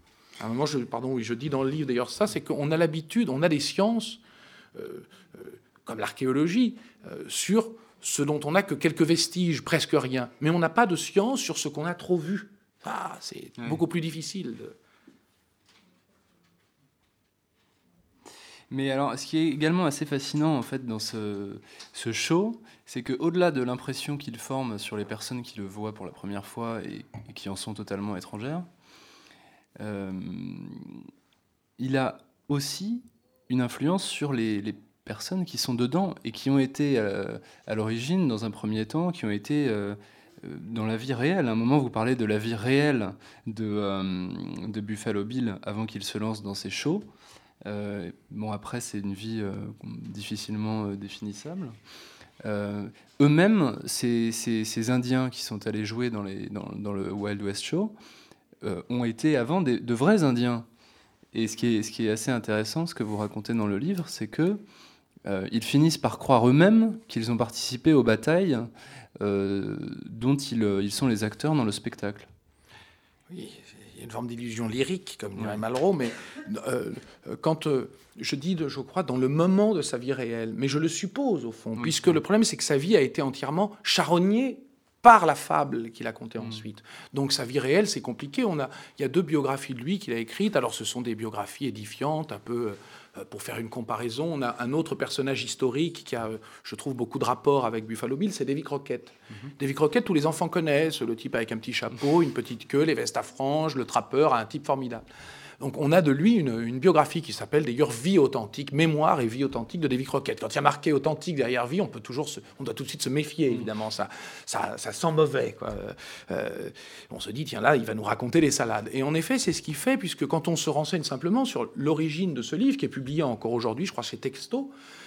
À un moment, je, pardon, oui, je dis dans le livre d'ailleurs ça, c'est qu'on a l'habitude, on a des sciences, euh, euh, comme l'archéologie, euh, sur ce dont on n'a que quelques vestiges, presque rien. Mais on n'a pas de science sur ce qu'on a trop vu. Ah, c'est oui. beaucoup plus difficile de... Mais alors, ce qui est également assez fascinant en fait dans ce, ce show, c'est qu'au-delà de l'impression qu'il forme sur les personnes qui le voient pour la première fois et, et qui en sont totalement étrangères, euh, il a aussi une influence sur les, les personnes qui sont dedans et qui ont été euh, à l'origine, dans un premier temps, qui ont été euh, dans la vie réelle. À un moment, vous parlez de la vie réelle de, euh, de Buffalo Bill avant qu'il se lance dans ses shows. Euh, bon, après, c'est une vie euh, difficilement euh, définissable. Euh, eux-mêmes, ces, ces, ces Indiens qui sont allés jouer dans, les, dans, dans le Wild West Show euh, ont été avant des, de vrais Indiens. Et ce qui, est, ce qui est assez intéressant, ce que vous racontez dans le livre, c'est que euh, ils finissent par croire eux-mêmes qu'ils ont participé aux batailles euh, dont ils, ils sont les acteurs dans le spectacle. Oui. Il y a une forme d'illusion lyrique, comme dirait Malraux, mais euh, quand euh, je dis, de, je crois, dans le moment de sa vie réelle, mais je le suppose au fond, oui, puisque oui. le problème c'est que sa vie a été entièrement charognée par la fable qu'il a contée mmh. ensuite. Donc sa vie réelle, c'est compliqué. On a, il y a deux biographies de lui qu'il a écrites. Alors ce sont des biographies édifiantes, un peu... Euh, pour faire une comparaison, on a un autre personnage historique qui a, je trouve, beaucoup de rapports avec Buffalo Bill, c'est Davy Crockett. Mm-hmm. Davy Crockett, tous les enfants connaissent, le type avec un petit chapeau, une petite queue, les vestes à franges, le trappeur, un type formidable. Donc on a de lui une, une biographie qui s'appelle d'ailleurs Vie authentique, mémoire et vie authentique de Davy Crockett. Quand il y a marqué authentique derrière vie, on peut toujours se, on doit tout de suite se méfier, évidemment, ça, ça, ça sent mauvais, quoi. Euh, on se dit, tiens là, il va nous raconter les salades. Et en effet, c'est ce qu'il fait, puisque quand on se renseigne simplement sur l'origine de ce livre, qui est publié encore aujourd'hui, je crois chez Texto,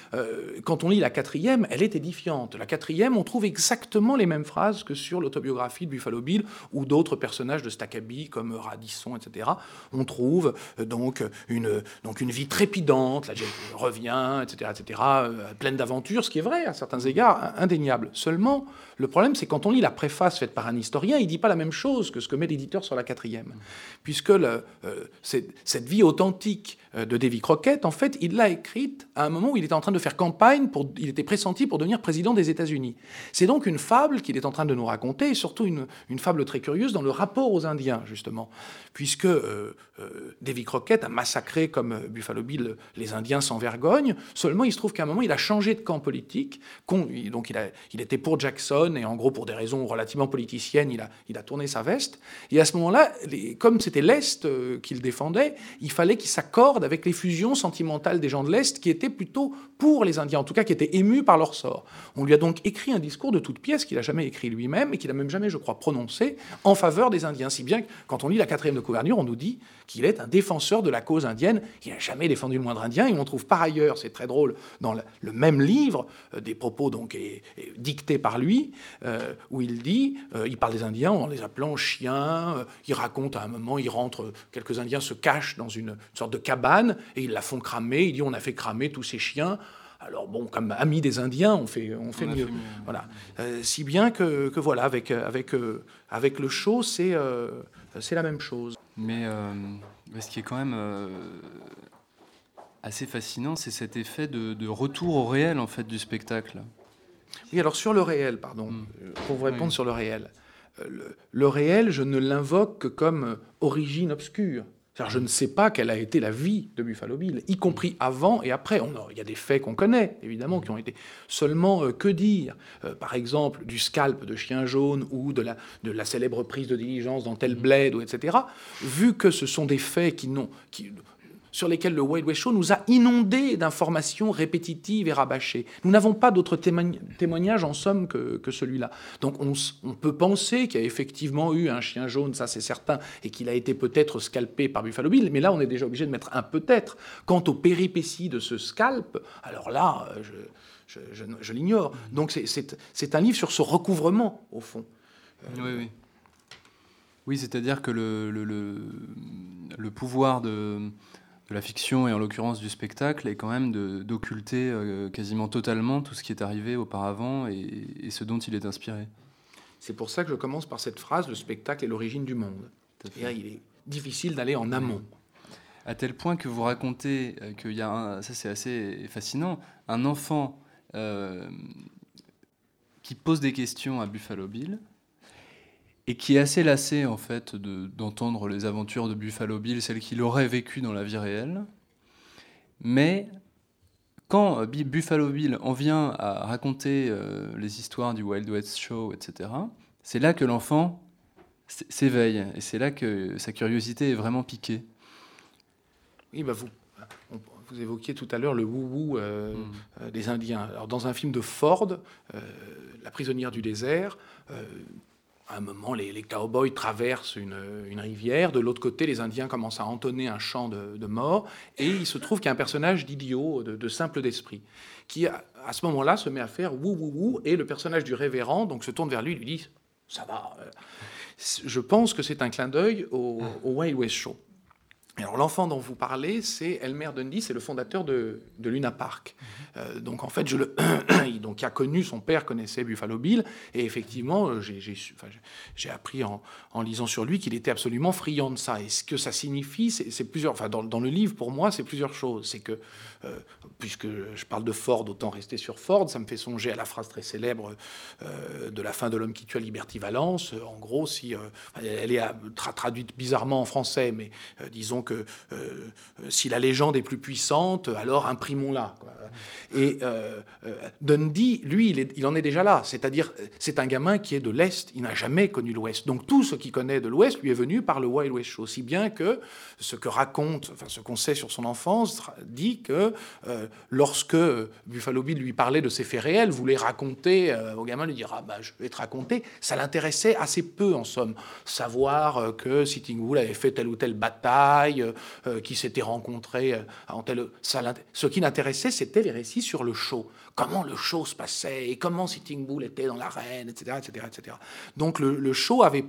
euh, quand on lit la quatrième, elle est édifiante. La quatrième, on trouve exactement les mêmes phrases que sur l'autobiographie de Buffalo Bill ou d'autres personnages de Staccaby comme Radisson, et cetera. On trouve euh, donc une, donc une vie trépidante, la Jane revient, et cetera, et cetera, euh, pleine d'aventures, ce qui est vrai à certains égards, indéniable. Seulement, le problème, c'est quand on lit la préface faite par un historien, il ne dit pas la même chose que ce que met l'éditeur sur la quatrième. Puisque le, euh, cette, cette vie authentique de Davy Crockett, en fait, il l'a écrite à un moment où il était en train de faire campagne, pour, il était pressenti pour devenir président des États-Unis. C'est donc une fable qu'il est en train de nous raconter, et surtout une, une fable très curieuse dans le rapport aux Indiens, justement. Puisque euh, euh, Davy Crockett a massacré, comme Buffalo Bill, les Indiens sans vergogne, seulement il se trouve qu'à un moment, il a changé de camp politique, donc il, a, il était pour Jackson, et en gros, pour des raisons relativement politiciennes, il a, il a tourné sa veste. Et à ce moment-là, les, comme c'était l'Est euh, qu'il défendait, il fallait qu'il s'accorde avec les fusions sentimentales des gens de l'Est qui étaient plutôt pour les Indiens, en tout cas qui étaient émus par leur sort. On lui a donc écrit un discours de toute pièce qu'il n'a jamais écrit lui-même et qu'il n'a même jamais, je crois, prononcé en faveur des Indiens. Si bien que quand on lit la quatrième de couverture, on nous dit qu'il est un défenseur de la cause indienne. Il n'a jamais défendu le moindre Indien. Et on trouve par ailleurs, c'est très drôle, dans le même livre, euh, des propos donc et, et, dictés par lui, euh, où il dit, euh, il parle des Indiens en les appelant chiens. Euh, il raconte à un moment, il rentre, quelques Indiens se cachent dans une, une sorte de cabane et ils la font cramer. Il dit, on a fait cramer tous ces chiens. Alors bon, comme amis des Indiens, on fait, on fait on mieux. mieux. Voilà. Euh, si bien que, que voilà, avec, avec, euh, avec le show, c'est, euh, c'est la même chose. Mais euh, ce qui est quand même euh, assez fascinant, c'est cet effet de, de retour au réel en fait du spectacle. Oui, alors sur le réel, pardon, mmh. pour vous répondre oui. sur le réel. Le, le réel, je ne l'invoque que comme origine obscure. C'est-à-dire, je ne sais pas quelle a été la vie de Buffalo Bill, y compris avant et après. On a, il y a des faits qu'on connaît, évidemment, qui ont été seulement euh, que dire. Euh, par exemple, du scalp de Chien Jaune ou de la, de la célèbre prise de diligence dans tel bled, ou et cetera. Vu que ce sont des faits qui n'ont... Qui, sur lesquels le Wild West Show nous a inondés d'informations répétitives et rabâchées. Nous n'avons pas d'autres témoignages, en somme, que, que celui-là. Donc on, on peut penser qu'il y a effectivement eu un chien jaune, ça c'est certain, et qu'il a été peut-être scalpé par Buffalo Bill, mais là on est déjà obligé de mettre un peut-être. Quant aux péripéties de ce scalp, alors là, je, je, je, je l'ignore. Donc c'est, c'est, c'est un livre sur ce recouvrement, au fond. Euh, oui, oui. Oui, c'est-à-dire que le, le, le, le pouvoir de... de la fiction et en l'occurrence du spectacle est quand même de, d'occulter euh, quasiment totalement tout ce qui est arrivé auparavant et, et ce dont il est inspiré. C'est pour ça que je commence par cette phrase, le spectacle est l'origine du monde. C'est-à-dire, il est difficile d'aller en amont. À tel point que vous racontez euh, qu'il y a, un, ça c'est assez fascinant, un enfant euh, qui pose des questions à Buffalo Bill et qui est assez lassé en fait de, d'entendre les aventures de Buffalo Bill, celles qu'il aurait vécues dans la vie réelle. Mais quand Buffalo Bill en vient à raconter euh, les histoires du Wild West Show, et cetera, c'est là que l'enfant s'éveille et c'est là que sa curiosité est vraiment piquée. Oui, bah vous, vous évoquiez tout à l'heure le wou-wou euh, mmh. euh, des Indiens. Alors, dans un film de Ford, euh, La prisonnière du désert, euh, à un moment, les, les cow-boys traversent une, une rivière. De l'autre côté, les Indiens commencent à entonner un chant de, de mort. Et il se trouve qu'il y a un personnage d'idiot, de, de simple d'esprit, qui, à, à ce moment-là, se met à faire « wou, wou, wou ». Et le personnage du révérend donc, se tourne vers lui et lui dit « ça va ». Je pense que c'est un clin d'œil au, au Wild West Show. Alors, l'enfant dont vous parlez, c'est Elmer Dundee, c'est le fondateur de, de Luna Park. Euh, donc, en fait, je le, donc, qui a connu, son père connaissait Buffalo Bill, et effectivement, j'ai, j'ai, enfin, j'ai appris en, en lisant sur lui qu'il était absolument friand de ça. Et ce que ça signifie, c'est, c'est plusieurs... Enfin, dans, dans le livre, pour moi, c'est plusieurs choses. C'est que, euh, puisque je parle de Ford, autant rester sur Ford, ça me fait songer à la phrase très célèbre euh, de la fin de L'homme qui tue Liberty Valance. En gros, si, euh, elle est tra- traduite bizarrement en français, mais euh, disons que euh, si la légende est plus puissante, alors imprimons-la, quoi. Et euh, euh, Dundee, lui, il, est, il en est déjà là. C'est-à-dire, c'est un gamin qui est de l'Est. Il n'a jamais connu l'Ouest. Donc tout ce qu'il connaît de l'Ouest lui est venu par le Wild West Show. Si bien que ce que raconte, enfin ce qu'on sait sur son enfance, dit que euh, lorsque Buffalo Bill lui parlait de ses faits réels, voulait raconter euh, au gamin, lui dire ah bah je vais te raconter. Ça l'intéressait assez peu en somme. Savoir euh, que Sitting Bull avait fait telle ou telle bataille. Versailles euh, qui s'étaient rencontrés. Euh, en tel, ça, ce qui l'intéressait, c'était les récits sur le show. Comment le show se passait, et comment Sitting Bull était dans l'arène, et cetera, et cetera, et cetera. Donc le, le show avait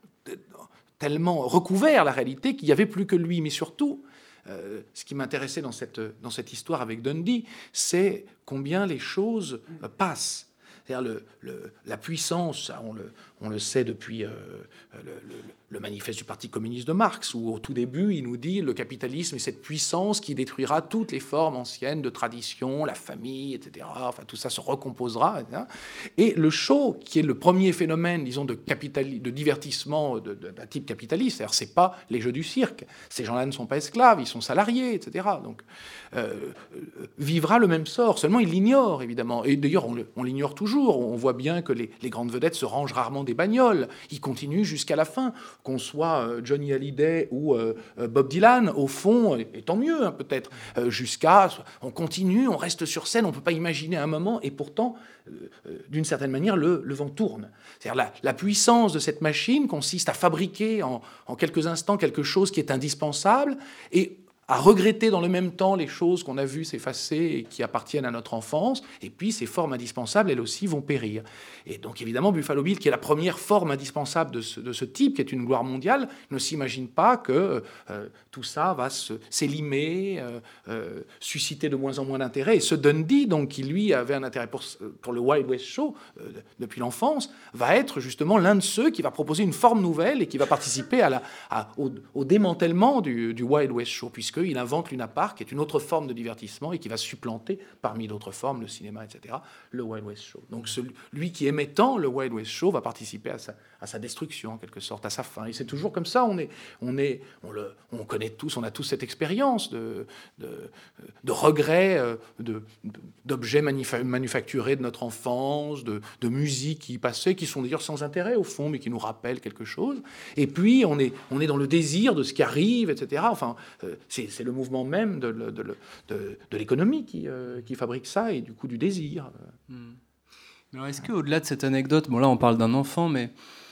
tellement recouvert la réalité qu'il n'y avait plus que lui. Mais surtout, euh, ce qui m'intéressait dans cette, dans cette histoire avec Dundee, c'est combien les choses euh, passent. C'est-à-dire le, le, la puissance, on le, on le sait depuis euh, le, le, le manifeste du Parti communiste de Marx, où au tout début, il nous dit le capitalisme est cette puissance qui détruira toutes les formes anciennes de tradition, la famille, et cetera. Enfin, tout ça se recomposera. Et cetera. Et le show, qui est le premier phénomène, disons, de, capitali- de divertissement de, de, d'un type capitaliste, c'est-à-dire c'est pas les jeux du cirque. Ces gens-là ne sont pas esclaves, ils sont salariés, et cetera. Donc, euh, vivra le même sort. Seulement, il l'ignore, évidemment. Et d'ailleurs, on, le, on l'ignore toujours. On voit bien que les, les grandes vedettes se rangent rarement des bagnoles. Ils continuent jusqu'à la fin. Qu'on soit Johnny Hallyday ou euh, Bob Dylan, au fond, et, et tant mieux, hein, peut-être, euh, jusqu'à... On continue, on reste sur scène, on ne peut pas imaginer un moment, et pourtant, euh, d'une certaine manière, le, le vent tourne. C'est-à-dire la, la puissance de cette machine consiste à fabriquer en, en quelques instants quelque chose qui est indispensable, et à regretter dans le même temps les choses qu'on a vues s'effacer et qui appartiennent à notre enfance, et puis ces formes indispensables, elles aussi, vont périr. Et donc, évidemment, Buffalo Bill, qui est la première forme indispensable de ce, de ce type, qui est une gloire mondiale, ne s'imagine pas que euh, tout ça va se, s'élimer, euh, euh, susciter de moins en moins d'intérêt. Et ce Dundee, donc, qui, lui, avait un intérêt pour, pour le Wild West Show euh, depuis l'enfance, va être justement l'un de ceux qui va proposer une forme nouvelle et qui va participer à la, à, au, au démantèlement du, du Wild West Show, puisque il invente Luna Park, qui est une autre forme de divertissement et qui va supplanter, parmi d'autres formes, le cinéma, et cetera, le Wild West Show. Donc celui qui aimait tant le Wild West Show va participer à sa, à sa destruction, en quelque sorte, à sa fin. Et c'est toujours comme ça. On, est, on, est, on, le, on connaît tous, on a tous cette expérience de, de, de regrets, de, d'objets manufa- manufacturés de notre enfance, de, de musique qui passait, qui sont d'ailleurs sans intérêt, au fond, mais qui nous rappellent quelque chose. Et puis, on est, on est dans le désir de ce qui arrive, et cetera. Enfin, c'est C'est le mouvement même de, de, de, de, de l'économie qui, euh, qui fabrique ça, et du coup du désir. Mmh. Alors est-ce qu'au-delà de cette anecdote, bon là on parle d'un enfant, mais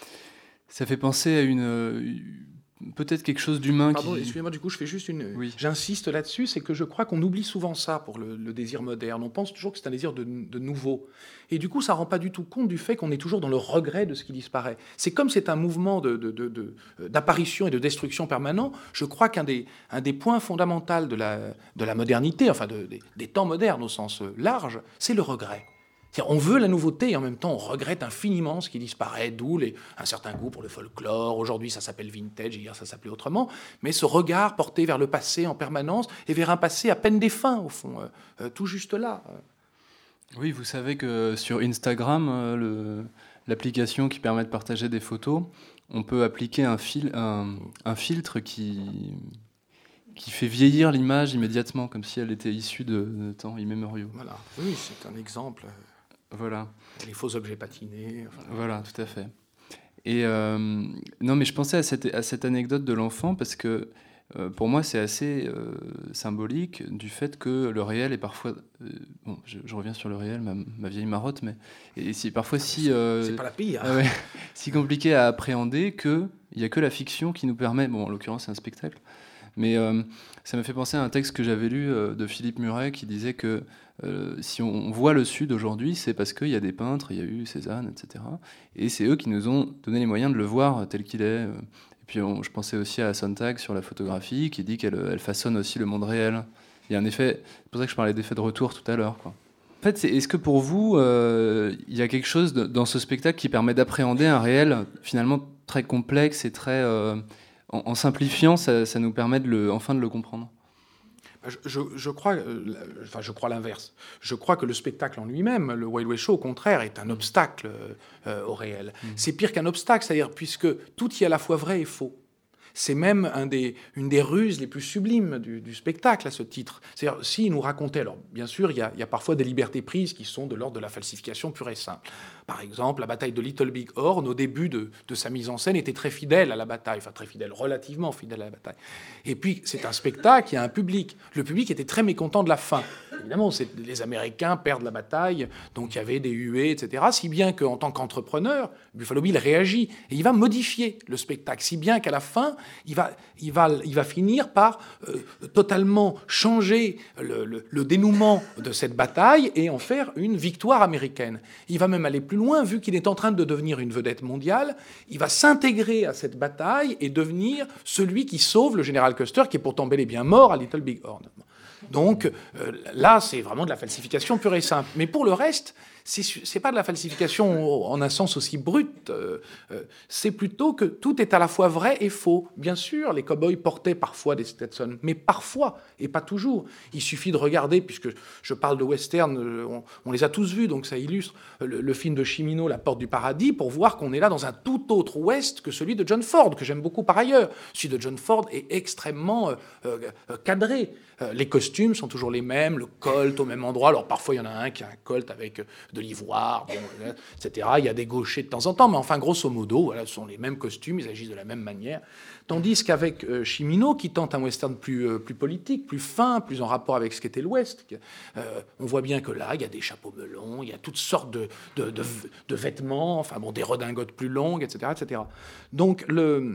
ça fait penser à une... peut-être quelque chose d'humain. Pardon, qui... excusez-moi, du coup, je fais juste une... Oui. J'insiste là-dessus, c'est que je crois qu'on oublie souvent ça pour le, le désir moderne. On pense toujours que c'est un désir de, de nouveau. Et du coup, ça ne rend pas du tout compte du fait qu'on est toujours dans le regret de ce qui disparaît. C'est comme c'est un mouvement de, de, de, de, d'apparition et de destruction permanent. Je crois qu'un des, un des points fondamentaux de la, de la modernité, enfin de, de, des temps modernes au sens large, c'est le regret. C'est-à-dire, on veut la nouveauté et en même temps on regrette infiniment ce qui disparaît, d'où les, un certain goût pour le folklore. Aujourd'hui ça s'appelle vintage, hier ça s'appelait autrement, mais ce regard porté vers le passé en permanence et vers un passé à peine défunt au fond, euh, euh, tout juste là. Oui, vous savez que sur Instagram, euh, le, l'application qui permet de partager des photos, on peut appliquer un, fil, un, un filtre qui... qui fait vieillir l'image immédiatement, comme si elle était issue de, de temps immémoriaux. Voilà, oui, c'est un exemple. Voilà. Les faux objets patinés. Enfin... Voilà, tout à fait. Et euh, non, mais je pensais à cette, à cette anecdote de l'enfant parce que euh, pour moi, c'est assez euh, symbolique du fait que le réel est parfois... Euh, bon, je, je reviens sur le réel, ma, ma vieille marotte, mais et c'est parfois si... Euh, c'est pas la pire. euh, ouais, si compliqué à appréhender qu'il n'y a que la fiction qui nous permet... Bon, en l'occurrence, c'est un spectacle. Mais euh, ça m'a fait penser à un texte que j'avais lu euh, de Philippe Muret qui disait que euh, si on voit le Sud aujourd'hui, c'est parce qu'il y a des peintres, il y a eu Cézanne, et cetera. Et c'est eux qui nous ont donné les moyens de le voir tel qu'il est. Et puis on, je pensais aussi à Sontag sur la photographie qui dit qu'elle elle façonne aussi le monde réel. Il y a un effet, c'est pour ça que je parlais d'effet de retour tout à l'heure, quoi. En fait, c'est, est-ce que pour vous, euh, il y a quelque chose de, dans ce spectacle qui permet d'appréhender un réel finalement très complexe et très... Euh, En, en simplifiant, ça, ça nous permet de le, enfin de le comprendre. Je, je, je, crois, euh, enfin, je crois l'inverse. Je crois que le spectacle en lui-même, le Wild West Show, au contraire, est un obstacle euh, au réel. Mmh. C'est pire qu'un obstacle, c'est-à-dire puisque tout y est à la fois vrai et faux. C'est même un des, une des ruses les plus sublimes du, du spectacle, à ce titre. C'est-à-dire, s'il nous racontait... Alors, bien sûr, il y a, il y a parfois des libertés prises qui sont de l'ordre de la falsification pure et simple. Par exemple, la bataille de Little Big Horn, au début de, de sa mise en scène, était très fidèle à la bataille, enfin très fidèle, relativement fidèle à la bataille. Et puis, c'est un spectacle, il y a un public. Le public était très mécontent de la fin. Évidemment, c'est, les Américains perdent la bataille, donc il y avait des huées, et cetera. Si bien qu'en tant qu'entrepreneur, Buffalo Bill réagit et il va modifier le spectacle, si bien qu'à la fin, il va, il va, il va finir par euh, totalement changer le, le, le dénouement de cette bataille et en faire une victoire américaine. Il va même aller plus loin, vu qu'il est en train de devenir une vedette mondiale, il va s'intégrer à cette bataille et devenir celui qui sauve le général Custer, qui est pourtant bel et bien mort à Little Big Horn. Donc euh, là, c'est vraiment de la falsification pure et simple. Mais pour le reste, c'est, c'est pas de la falsification en un sens aussi brut. Euh, euh, c'est plutôt que tout est à la fois vrai et faux. Bien sûr, les cow-boys portaient parfois des Stetson, mais parfois, et pas toujours. Il suffit de regarder, puisque je parle de western, on, on les a tous vus, donc ça illustre le, le film de Cimino, La Porte du Paradis, pour voir qu'on est là dans un tout autre Ouest que celui de John Ford, que j'aime beaucoup par ailleurs. Celui de John Ford est extrêmement euh, euh, cadré. Euh, les costumes sont toujours les mêmes, le colt au même endroit. Alors parfois, il y en a un qui a un colt avec de l'ivoire, bon, et cetera. Il y a des gauchers de temps en temps, mais enfin, grosso modo, voilà, ce sont les mêmes costumes, ils agissent de la même manière. Tandis qu'avec euh, Cimino, qui tente un western plus, euh, plus politique, plus fin, plus en rapport avec ce qu'était l'Ouest, euh, on voit bien que là, il y a des chapeaux melons, il y a toutes sortes de, de, de, de vêtements, enfin bon, des redingotes plus longues, et cetera, et cetera. Donc, le...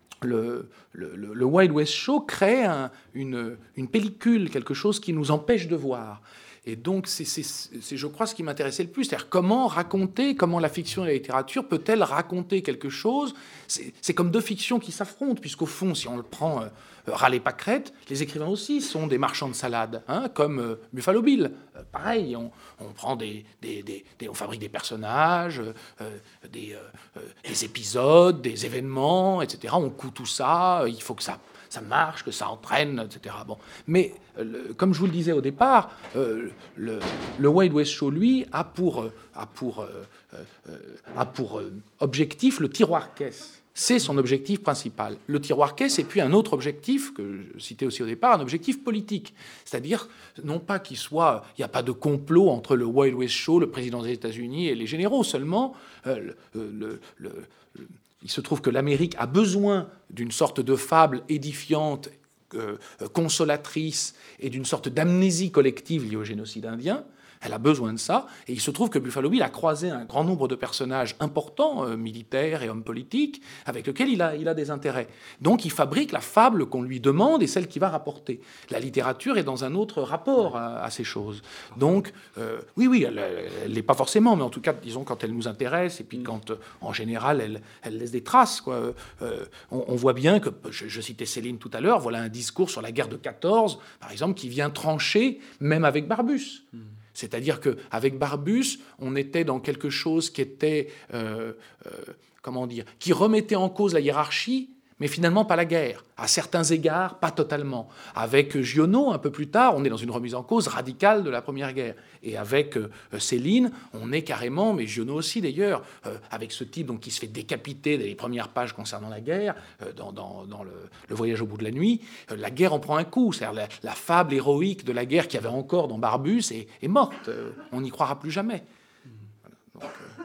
Le, le, le Wild West Show crée un, une, une pellicule, quelque chose qui nous empêche de voir. Et donc, c'est, c'est, c'est, je crois, ce qui m'intéressait le plus. C'est-à-dire comment raconter, comment la fiction et la littérature peut-elle raconter quelque chose. C'est, c'est comme deux fictions qui s'affrontent, puisqu'au fond, si on le prend... Euh, Raleigh Pâquerette, les écrivains aussi sont des marchands de salade, hein, comme euh, Buffalo Bill. Euh, pareil, on, on prend des, des, des, des, on fabrique des personnages, euh, des, euh, des épisodes, des événements, et cetera. On coud tout ça. Il faut que ça, ça marche, que ça entraîne, et cetera. Bon, mais euh, comme je vous le disais au départ, euh, le, le Wild West Show, lui, a pour, a pour, euh, euh, a pour euh, objectif le tiroir-caisse. C'est son objectif principal. Le tiroir-caisse, et puis un autre objectif, que je citais aussi au départ, un objectif politique. C'est-à-dire, non pas qu'il soit... Il n'y a pas de complot entre le Wild West Show, le président des États-Unis et les généraux, seulement... Euh, le, le, le, le, il se trouve que l'Amérique a besoin d'une sorte de fable édifiante, euh, consolatrice, et d'une sorte d'amnésie collective liée au génocide indien. Elle a besoin de ça, et il se trouve que Buffalo Bill a croisé un grand nombre de personnages importants, euh, militaires et hommes politiques, avec lesquels il a, il a des intérêts. Donc il fabrique la fable qu'on lui demande et celle qu'il va rapporter. La littérature est dans un autre rapport à, à ces choses. Donc, euh, oui, oui, elle n'est pas forcément, mais en tout cas, disons, quand elle nous intéresse, et puis quand, euh, en général, elle, elle laisse des traces, quoi. Euh, on, on voit bien que, je, je citais Céline tout à l'heure, voilà un discours sur la guerre de quatorze, par exemple, qui vient trancher, même avec Barbus. Mm. C'est-à-dire qu'avec Barbus, on était dans quelque chose qui était, euh, euh, comment dire, qui remettait en cause la hiérarchie, mais finalement pas la guerre. À certains égards, pas totalement. Avec Giono, un peu plus tard, on est dans une remise en cause radicale de la Première Guerre. Et avec euh, Céline, on est carrément, mais Giono aussi d'ailleurs, euh, avec ce type donc, qui se fait décapiter dès les premières pages concernant la guerre, euh, dans, dans, dans le, le Voyage au bout de la nuit, euh, la guerre en prend un coup. C'est-à-dire la, la fable héroïque de la guerre qu'il y avait encore dans Barbus est, est morte. Euh, on n'y croira plus jamais. Voilà. Donc, euh,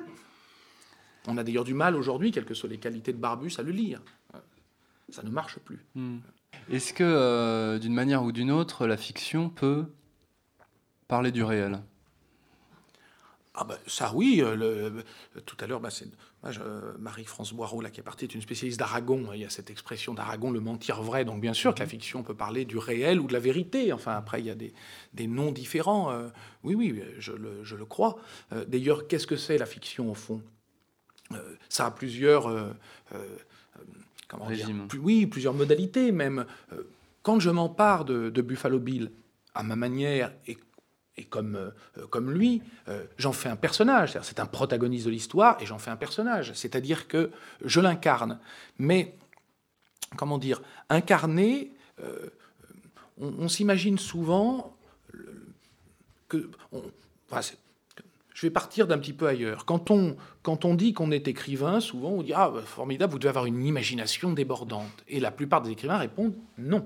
on a d'ailleurs du mal aujourd'hui, quelles que soient les qualités de Barbus, à le lire. Ça ne marche plus. Mmh. Est-ce que, euh, d'une manière ou d'une autre, la fiction peut parler du réel ? Ah ben, ça, oui. Le, le, tout à l'heure, bah, c'est, bah, je, Marie-France Boireau, là, qui est partie, est une spécialiste d'Aragon. Il y a cette expression d'Aragon, le mentir vrai. Donc, bien sûr que la fiction peut parler du réel ou de la vérité. Enfin, après, il y a des, des noms différents. Euh, oui, oui, je le, je le crois. Euh, d'ailleurs, qu'est-ce que c'est, la fiction, au fond ? euh, Ça a plusieurs... Euh, euh, Comment dire, plus, oui, plusieurs modalités même. Quand je m'empare de, de Buffalo Bill, à ma manière et, et comme, euh, comme lui, euh, j'en fais un personnage. C'est-à-dire, c'est un protagoniste de l'histoire et j'en fais un personnage. C'est-à-dire que je l'incarne. Mais, comment dire, incarner, euh, on, on s'imagine souvent que... On, enfin, c'est, je vais partir d'un petit peu ailleurs. Quand on, quand on dit qu'on est écrivain, souvent on dit « Ah, formidable, vous devez avoir une imagination débordante. » Et la plupart des écrivains répondent « Non. »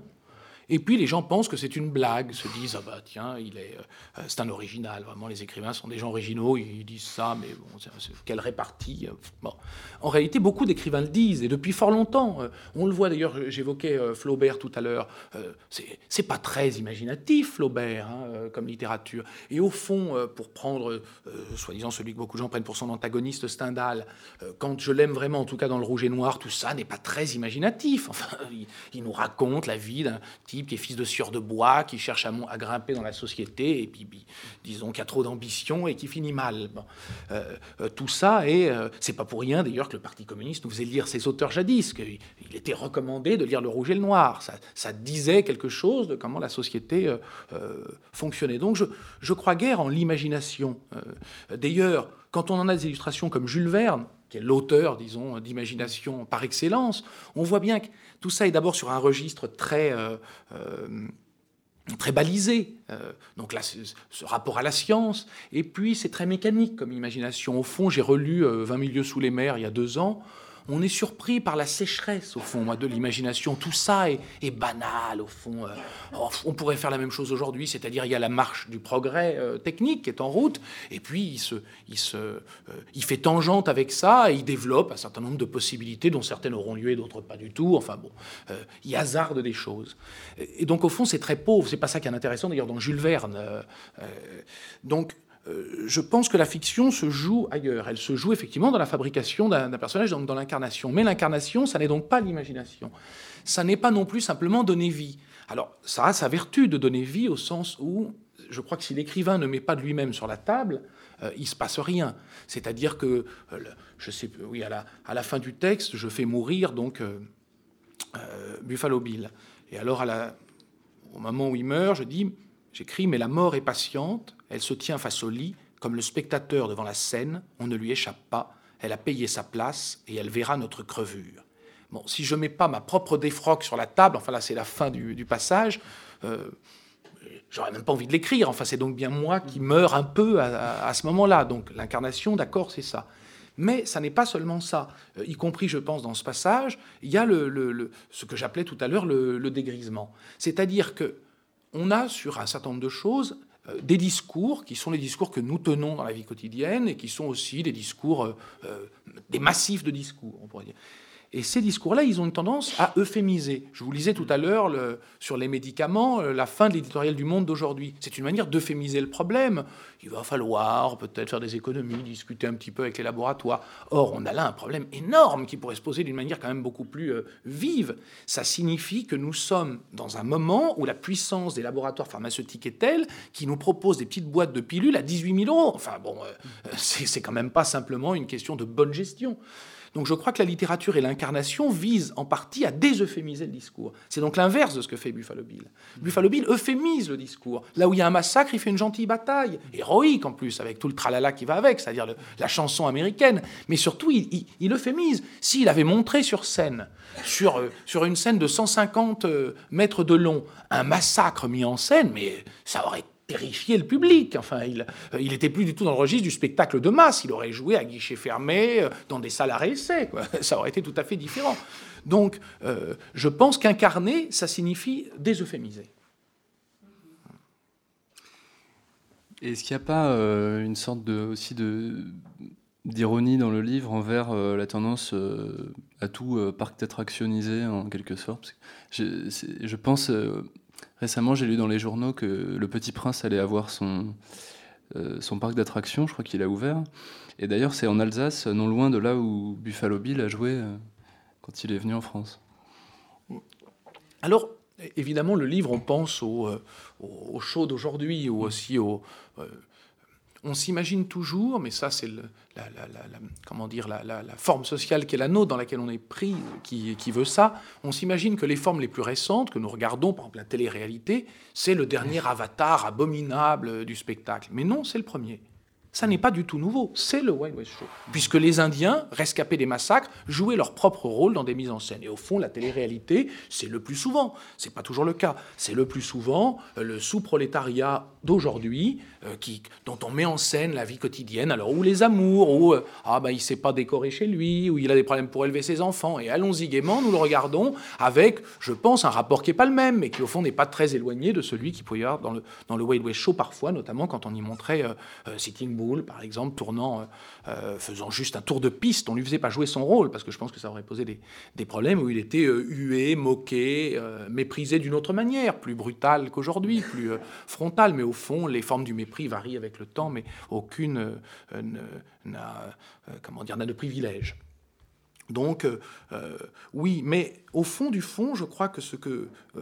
Et puis les gens pensent que c'est une blague, se disent ah bah tiens, il est, euh, c'est un original. Vraiment, les écrivains sont des gens originaux, ils disent ça, mais bon, c'est, c'est, quelle répartie. Bon. En réalité, beaucoup d'écrivains le disent, et depuis fort longtemps. On le voit d'ailleurs, j'évoquais euh, Flaubert tout à l'heure. Euh, c'est, c'est pas très imaginatif, Flaubert, hein, euh, comme littérature. Et au fond, euh, pour prendre, euh, soi-disant celui que beaucoup de gens prennent pour son antagoniste, Stendhal, euh, quand je l'aime vraiment, en tout cas dans Le Rouge et Noir, tout ça n'est pas très imaginatif. Enfin, il, il nous raconte la vie d'un type qui est fils de sieur de bois, qui cherche à, à grimper dans la société, et puis, puis disons qu'il a trop d'ambition et qui finit mal. Bon. Euh, euh, tout ça, et euh, c'est pas pour rien d'ailleurs que le Parti communiste nous faisait lire ces auteurs jadis, qu'il était recommandé de lire Le Rouge et le Noir. Ça, ça disait quelque chose de comment la société euh, euh, fonctionnait. Donc je, je crois guère en l'imagination. Euh, d'ailleurs, quand on en a des illustrations comme Jules Verne, qui est l'auteur, disons, d'imagination par excellence, on voit bien que tout ça est d'abord sur un registre très, euh, euh, très balisé. Euh, donc là, ce rapport à la science. Et puis, c'est très mécanique comme imagination. Au fond, j'ai relu euh, vingt mille lieues sous les mers il y a deux ans. On est surpris par la sécheresse, au fond, moi, de l'imagination. Tout ça est, est banal, au fond. On pourrait faire la même chose aujourd'hui, c'est-à-dire il y a la marche du progrès euh, technique qui est en route, et puis il, se, il, se, euh, il fait tangente avec ça, et il développe un certain nombre de possibilités, dont certaines auront lieu et d'autres pas du tout. Enfin bon, euh, il hasarde des choses. Et donc, au fond, c'est très pauvre. C'est pas ça qui est intéressant, d'ailleurs, dans Jules Verne. Euh, euh, donc... je pense que la fiction se joue ailleurs. Elle se joue effectivement dans la fabrication d'un, d'un personnage, donc dans l'incarnation. Mais l'incarnation, ça n'est donc pas l'imagination. Ça n'est pas non plus simplement donner vie. Alors, ça a sa vertu de donner vie au sens où, je crois que si l'écrivain ne met pas de lui-même sur la table, euh, il ne se passe rien. C'est-à-dire que, euh, je sais, oui, à la, à la fin du texte, je fais mourir donc euh, euh, Buffalo Bill. Et alors, à la, au moment où il meurt, je dis, j'écris, mais la mort est patiente. Elle se tient face au lit, comme le spectateur devant la scène. On ne lui échappe pas. Elle a payé sa place et elle verra notre crevure. Bon, si je ne mets pas ma propre défroque sur la table, enfin là, c'est la fin du, du passage, euh, j'aurais même pas envie de l'écrire. Enfin, c'est donc bien moi qui meurs un peu à, à, à ce moment-là. Donc, l'incarnation, d'accord, c'est ça. Mais ça n'est pas seulement ça. Euh, y compris, je pense, dans ce passage, il y a le, le, le, ce que j'appelais tout à l'heure le, le dégrisement. C'est-à-dire qu'on a, sur un certain nombre de choses, des discours qui sont les discours que nous tenons dans la vie quotidienne et qui sont aussi des discours, euh, euh, des massifs de discours, on pourrait dire. Et ces discours-là, ils ont une tendance à euphémiser. Je vous lisais tout à l'heure le, sur les médicaments, la fin de l'éditorial du Monde d'aujourd'hui. C'est une manière d'euphémiser le problème. Il va falloir peut-être faire des économies, discuter un petit peu avec les laboratoires. Or, on a là un problème énorme qui pourrait se poser d'une manière quand même beaucoup plus euh, vive. Ça signifie que nous sommes dans un moment où la puissance des laboratoires pharmaceutiques est telle qu'ils nous proposent des petites boîtes de pilules à dix-huit mille euros. Enfin bon, euh, c'est, c'est quand même pas simplement une question de bonne gestion. Donc je crois que la littérature et l'incarnation visent en partie à déseuphémiser le discours. C'est donc l'inverse de ce que fait Buffalo Bill. Buffalo Bill euphémise le discours. Là où il y a un massacre, il fait une gentille bataille, héroïque en plus, avec tout le tralala qui va avec, c'est-à-dire le, la chanson américaine. Mais surtout, il, il, il euphémise. S'il avait montré sur scène, sur, euh, sur une scène de cent cinquante euh, mètres de long, un massacre mis en scène, mais ça aurait terrifier le public. Enfin, il il était plus du tout dans le registre du spectacle de masse. Il aurait joué à guichet fermé, dans des salles à réessai, quoi. Ça aurait été tout à fait différent. Donc, euh, je pense qu'incarner, ça signifie déseuphémiser. Est-ce qu'il n'y a pas euh, une sorte de, aussi de, d'ironie dans le livre envers euh, la tendance euh, à tout euh, parc d'attractionniser, en quelque sorte? Parce que je, c'est, je pense... Euh, Récemment, j'ai lu dans les journaux que Le Petit Prince allait avoir son, euh, son parc d'attractions. Je crois qu'il a ouvert. Et d'ailleurs, c'est en Alsace, non loin de là où Buffalo Bill a joué euh, quand il est venu en France. Alors, évidemment, le livre, on pense au, euh, au show d'aujourd'hui ou aussi au... Euh, on s'imagine toujours, mais ça c'est le, la, la, la, la, comment dire, la, la, la forme sociale qui est la nôtre, dans laquelle on est pris, qui, qui veut ça, on s'imagine que les formes les plus récentes, que nous regardons, par exemple la télé-réalité, c'est le dernier avatar abominable du spectacle. Mais non, c'est le premier. Ça n'est pas du tout nouveau, c'est le Wild West Show. Puisque les Indiens, rescapés des massacres, jouaient leur propre rôle dans des mises en scène. Et au fond, la télé-réalité, c'est le plus souvent, c'est pas toujours le cas, c'est le plus souvent le sous-prolétariat d'aujourd'hui, euh, qui, dont on met en scène la vie quotidienne, alors où les amours, où euh, ah ben, il ne s'est pas décoré chez lui, où il a des problèmes pour élever ses enfants, et allons-y gaiement, nous le regardons avec, je pense, un rapport qui n'est pas le même, mais qui au fond n'est pas très éloigné de celui qu'il pouvait y avoir dans le, dans le Wild West Show parfois, notamment quand on y montrait euh, euh, Sitting Bull, par exemple, tournant, euh, euh, faisant juste un tour de piste. On ne lui faisait pas jouer son rôle, parce que je pense que ça aurait posé des, des problèmes, où il était euh, hué, moqué, euh, méprisé d'une autre manière, plus brutale qu'aujourd'hui, plus euh, frontale. Mais au fond, les formes du mépris varient avec le temps, mais aucune euh, n'a, euh, comment dire, n'a de privilège. Donc, euh, euh, oui, mais au fond du fond, je crois que ce que... Euh,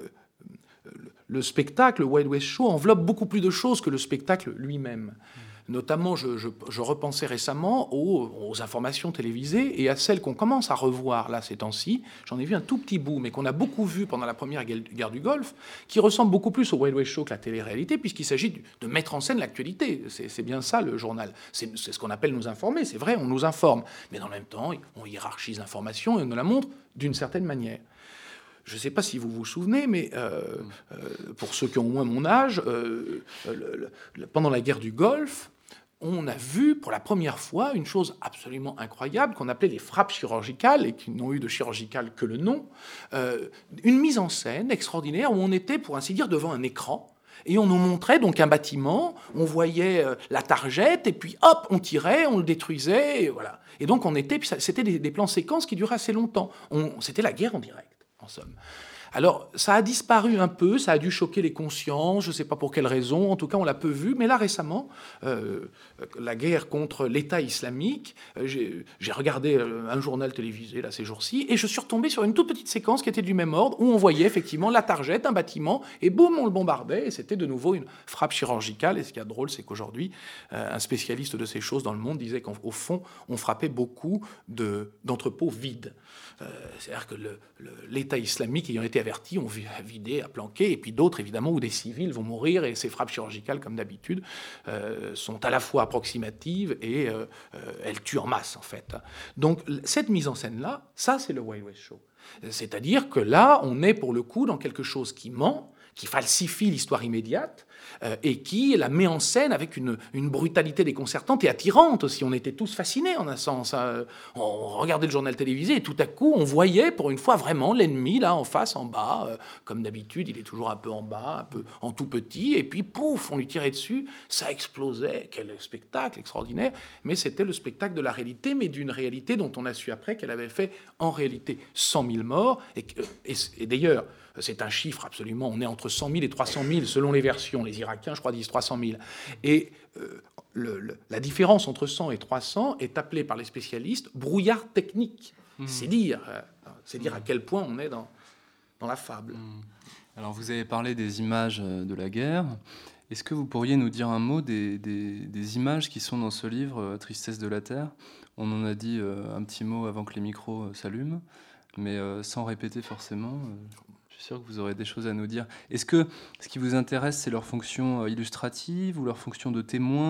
le spectacle, le Wild West Show, enveloppe beaucoup plus de choses que le spectacle lui-même. Notamment, je, je, je repensais récemment aux, aux informations télévisées et à celles qu'on commence à revoir là ces temps-ci. J'en ai vu un tout petit bout, mais qu'on a beaucoup vu pendant la première guerre du Golfe, qui ressemble beaucoup plus au Wild West Show que la télé-réalité, puisqu'il s'agit de mettre en scène l'actualité. C'est, c'est bien ça le journal. C'est, c'est ce qu'on appelle nous informer. C'est vrai, on nous informe, mais dans le même temps, on hiérarchise l'information et on nous la montre d'une certaine manière. Je ne sais pas si vous vous souvenez, mais euh, euh, pour ceux qui ont au moins mon âge, euh, le, le, pendant la guerre du Golfe, on a vu pour la première fois une chose absolument incroyable qu'on appelait les frappes chirurgicales, et qui n'ont eu de chirurgical que le nom, euh, une mise en scène extraordinaire où on était, pour ainsi dire, devant un écran, et on nous montrait donc un bâtiment, on voyait euh, la targette, et puis hop, on tirait, on le détruisait, et voilà. Et donc on était, puis ça, c'était des, des plans séquences qui duraient assez longtemps. On, c'était la guerre en direct. En somme. Alors, ça a disparu un peu, ça a dû choquer les consciences, je ne sais pas pour quelle raison, en tout cas on l'a peu vu, mais là récemment, euh, la guerre contre l'État islamique, euh, j'ai, j'ai regardé euh, un journal télévisé là, ces jours-ci, et je suis retombé sur une toute petite séquence qui était du même ordre, où on voyait effectivement la targette, un bâtiment, et boum, on le bombardait, et c'était de nouveau une frappe chirurgicale. Et ce qui est drôle, c'est qu'aujourd'hui, euh, un spécialiste de ces choses dans le monde disait qu'au fond, on frappait beaucoup de, d'entrepôts vides. Euh, c'est-à-dire que le, le, l'État islamique ayant été avertis, ont vidé, à planquer, et puis d'autres, évidemment, où des civils vont mourir, et ces frappes chirurgicales, comme d'habitude, euh, sont à la fois approximatives et euh, euh, elles tuent en masse, en fait. Donc, cette mise en scène-là, ça, c'est le Wild West Show. C'est-à-dire que là, on est, pour le coup, dans quelque chose qui ment, qui falsifie l'histoire immédiate, euh, et qui la met en scène avec une, une brutalité déconcertante et attirante aussi. On était tous fascinés, en un sens. Hein. On regardait le journal télévisé, et tout à coup, on voyait, pour une fois, vraiment l'ennemi, là, en face, en bas. Euh, comme d'habitude, il est toujours un peu en bas, un peu en tout petit, et puis, pouf, on lui tirait dessus, ça explosait. Quel spectacle extraordinaire. Mais c'était le spectacle de la réalité, mais d'une réalité dont on a su après qu'elle avait fait, en réalité, cent mille morts. Et, et, et d'ailleurs, c'est un chiffre absolument, on est entre cent mille et trois cent mille selon les versions. Les Irakiens, je crois, disent trois cent mille. Et euh, le, le, la différence entre cent et trois cents est appelée par les spécialistes brouillard technique. Mmh. C'est dire, euh, c'est dire mmh. à quel point on est dans, dans la fable. Mmh. Alors, vous avez parlé des images de la guerre. Est-ce que vous pourriez nous dire un mot des, des, des images qui sont dans ce livre, Tristesse de la Terre ? On en a dit euh, un petit mot avant que les micros euh, s'allument, mais euh, sans répéter forcément. Euh... Je suis sûr que vous aurez des choses à nous dire. Est-ce que ce qui vous intéresse, c'est leur fonction illustrative ou leur fonction de témoin ?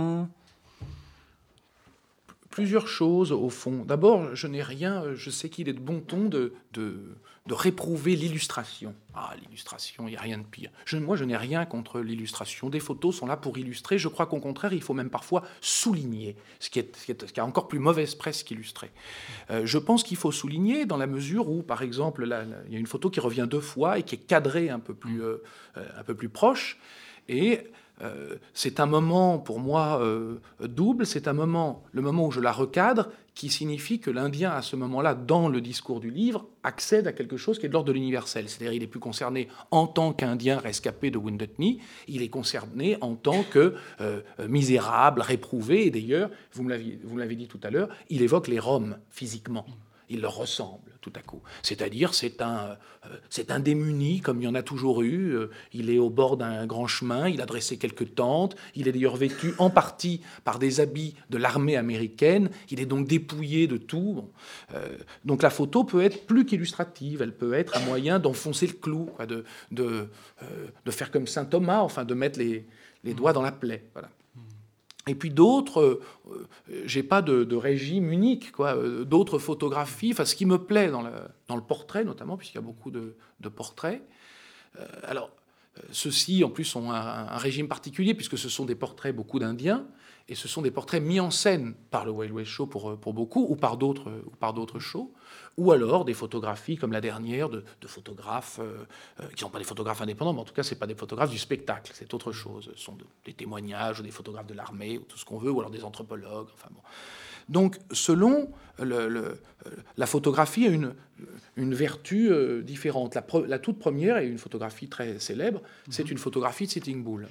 Plusieurs choses, au fond. D'abord, je n'ai rien... Je sais qu'il est de bon ton de, de, de réprouver l'illustration. Ah, l'illustration, il n'y a rien de pire. Je, moi, je n'ai rien contre l'illustration. Des photos sont là pour illustrer. Je crois qu'au contraire, il faut même parfois souligner, ce qui, est, ce qui, est, ce qui a encore plus mauvaise presse qu'illustrer. Euh, je pense qu'il faut souligner dans la mesure où, par exemple, là, là, il y a une photo qui revient deux fois et qui est cadrée un peu plus, euh, un peu plus proche. Et... Euh, c'est un moment, pour moi, euh, double. C'est un moment, le moment où je la recadre, qui signifie que l'Indien, à ce moment-là, dans le discours du livre, accède à quelque chose qui est de l'ordre de l'universel. C'est-à-dire il n'est plus concerné en tant qu'Indien rescapé de Wounded Knee, il est concerné en tant que euh, misérable, réprouvé. Et d'ailleurs, vous me l'avez, vous me l'avez dit tout à l'heure, il évoque les Roms physiquement. Il leur ressemble tout à coup. C'est-à-dire, c'est un, euh, c'est un démuni, comme il y en a toujours eu. Euh, il est au bord d'un grand chemin, il a dressé quelques tentes. Il est d'ailleurs vêtu en partie par des habits de l'armée américaine. Il est donc dépouillé de tout. Bon. Euh, donc la photo peut être plus qu'illustrative. Elle peut être un moyen d'enfoncer le clou, quoi, de, de, euh, de faire comme saint Thomas, enfin de mettre les, les doigts dans la plaie. Voilà. Et puis d'autres, euh, j'ai pas de, de régime unique, quoi. Euh, d'autres photographies, enfin ce qui me plaît dans le, dans le portrait notamment, puisqu'il y a beaucoup de, de portraits. Euh, alors, euh, ceux-ci en plus ont un, un régime particulier, puisque ce sont des portraits beaucoup d'Indiens, et ce sont des portraits mis en scène par le Wild West Show pour, pour beaucoup, ou par d'autres, ou par d'autres shows, ou alors des photographies comme la dernière de, de photographes euh, euh, qui ne sont pas des photographes indépendants, mais en tout cas, ce n'est pas des photographes du spectacle, c'est autre chose. Ce sont de, des témoignages, ou des photographes de l'armée, ou tout ce qu'on veut, ou alors des anthropologues. Enfin bon. Donc, selon le, le, la photographie a une, une vertu euh, différente. La, pre, la toute première, et une photographie très célèbre, mmh. c'est une photographie de Sitting Bull.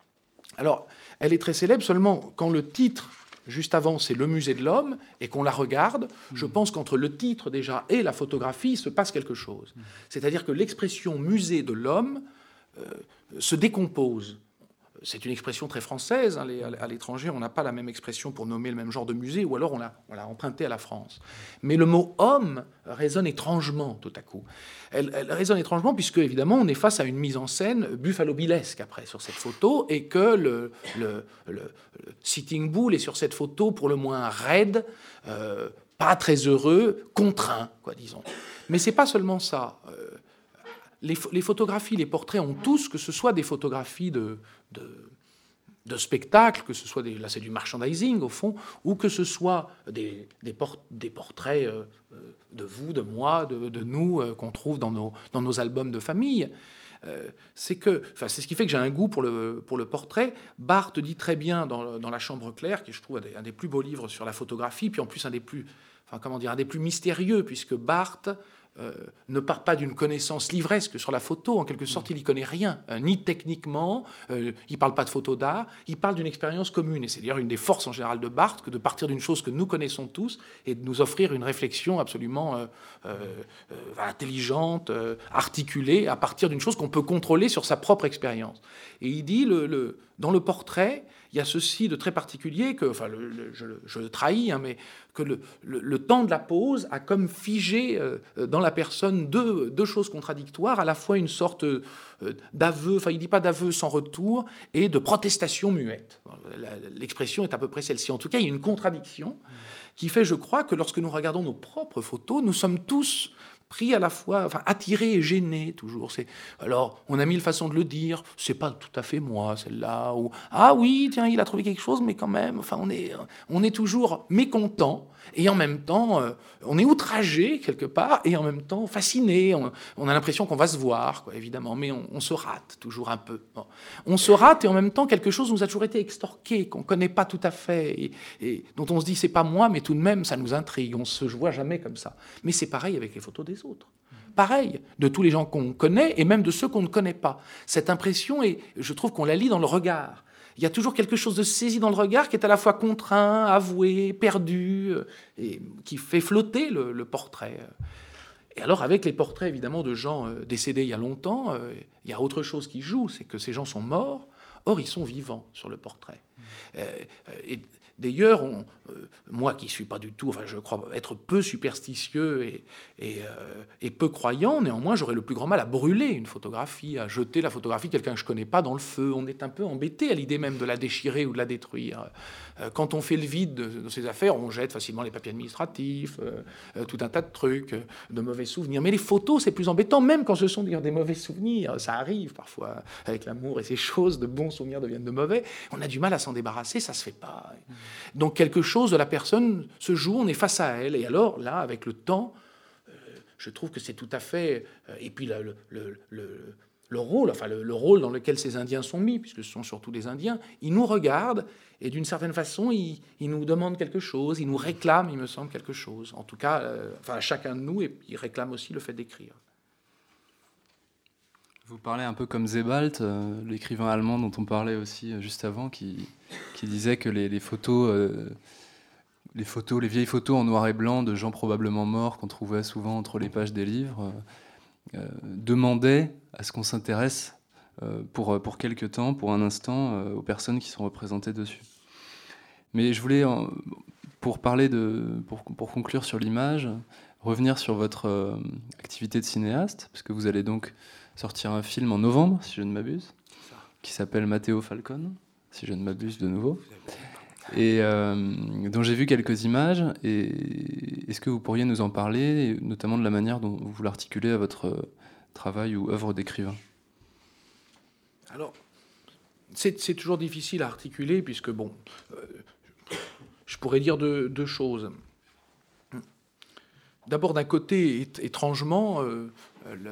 Alors, elle est très célèbre seulement quand le titre, juste avant, c'est Le musée de l'homme, et qu'on la regarde, mmh. je pense qu'entre le titre déjà et la photographie, il se passe quelque chose. Mmh. C'est-à-dire que l'expression musée de l'homme euh, se décompose. C'est une expression très française. Hein, les, à l'étranger, on n'a pas la même expression pour nommer le même genre de musée, ou alors on l'a, on l'a emprunté à la France. Mais le mot « homme » résonne étrangement, tout à coup. Elle, elle résonne étrangement puisque, évidemment, on est face à une mise en scène buffalo-billesque, après, sur cette photo, et que le, le, le, le Sitting Bull est sur cette photo, pour le moins raide, euh, pas très heureux, contraint, quoi, disons. Mais c'est pas seulement ça. Euh, Les, les photographies, les portraits ont tous, que ce soit des photographies de, de, de spectacle, que ce soit des, là c'est du merchandising au fond, ou que ce soit des, des, port, des portraits euh, de vous, de moi, de, de nous, euh, qu'on trouve dans nos, dans nos albums de famille. Euh, c'est que, enfin, c'est ce qui fait que j'ai un goût pour le, pour le portrait. Barthes dit très bien dans, dans La Chambre claire, qui je trouve un des, un des plus beaux livres sur la photographie, puis en plus un des plus, enfin, comment dire, un des plus mystérieux, puisque Barthes Euh, ne part pas d'une connaissance livresque sur la photo. En quelque sorte, il n'y connaît rien, euh, ni techniquement, euh, il ne parle pas de photo d'art, il parle d'une expérience commune. Et c'est d'ailleurs une des forces en général de Barthes, que de partir d'une chose que nous connaissons tous et de nous offrir une réflexion absolument euh, euh, euh, intelligente, euh, articulée, à partir d'une chose qu'on peut contrôler sur sa propre expérience. Et il dit, le, le, dans le portrait, il y a ceci de très particulier, que, enfin, le, le, je, je le trahis, hein, mais que le, le, le temps de la pause a comme figé euh, dans la personne deux, deux choses contradictoires, à la fois une sorte euh, d'aveu, enfin il ne dit pas d'aveu sans retour, et de protestation muette. L'expression est à peu près celle-ci. En tout cas, il y a une contradiction qui fait, je crois, que lorsque nous regardons nos propres photos, nous sommes tous pris à la fois, enfin attiré et gêné toujours. C'est, alors, on a mille façons de le dire. C'est pas tout à fait moi, celle-là. Ou ah oui, tiens, il a trouvé quelque chose, mais quand même. Enfin, on est, on est toujours mécontent et en même temps, euh, on est outragé quelque part et en même temps fasciné. On, on a l'impression qu'on va se voir, quoi, évidemment, mais on, on se rate toujours un peu. Bon. On se rate et en même temps, quelque chose nous a toujours été extorqué, qu'on connaît pas tout à fait et, et dont on se dit c'est pas moi, mais tout de même ça nous intrigue. On se voit jamais comme ça. Mais c'est pareil avec les photos des autres. Pareil, de tous les gens qu'on connaît et même de ceux qu'on ne connaît pas. Cette impression, et je trouve qu'on la lit dans le regard. Il y a toujours quelque chose de saisi dans le regard qui est à la fois contraint, avoué, perdu, et qui fait flotter le, le portrait. Et alors, avec les portraits, évidemment, de gens décédés il y a longtemps, il y a autre chose qui joue, c'est que ces gens sont morts, or ils sont vivants sur le portrait. Et d'ailleurs, on, euh, moi qui ne suis pas du tout, enfin je crois être peu superstitieux et, et, euh, et peu croyant, néanmoins j'aurais le plus grand mal à brûler une photographie, à jeter la photographie de quelqu'un que je ne connais pas dans le feu. On est un peu embêté à l'idée même de la déchirer ou de la détruire. Euh, quand on fait le vide de, de ces affaires, on jette facilement les papiers administratifs, euh, euh, tout un tas de trucs, euh, de mauvais souvenirs. Mais les photos, c'est plus embêtant, même quand ce sont des mauvais souvenirs. Ça arrive parfois, avec l'amour et ces choses, de bons souvenirs deviennent de mauvais. On a du mal à s'en débarrasser, ça ne se fait pas. Donc quelque chose de la personne se joue, on est face à elle. Et alors, là, avec le temps, euh, je trouve que c'est tout à fait... Euh, et puis le, le, le, le rôle, enfin le, le rôle dans lequel ces Indiens sont mis, puisque ce sont surtout des Indiens, ils nous regardent et d'une certaine façon, ils, ils nous demandent quelque chose, ils nous réclament, il me semble, quelque chose. En tout cas, euh, enfin, chacun de nous, et ils réclament aussi le fait d'écrire. Vous parlez un peu comme Sebald, euh, l'écrivain allemand dont on parlait aussi euh, juste avant, qui, qui disait que les, les photos, euh, les photos, les vieilles photos en noir et blanc de gens probablement morts qu'on trouvait souvent entre les pages des livres, euh, euh, demandaient à ce qu'on s'intéresse euh, pour pour quelque temps, pour un instant, euh, aux personnes qui sont représentées dessus. Mais je voulais, euh, pour parler de, pour, pour conclure sur l'image, revenir sur votre euh, activité de cinéaste, parce que vous allez donc sortir un film en novembre, si je ne m'abuse, qui s'appelle Matteo Falcone, si je ne m'abuse de nouveau. et euh, dont j'ai vu quelques images. Et est-ce que vous pourriez nous en parler, notamment de la manière dont vous l'articulez à votre travail ou œuvre d'écrivain? Alors, c'est, c'est toujours difficile à articuler, puisque, bon, euh, je pourrais dire deux, deux choses. D'abord, d'un côté, étrangement, euh, le,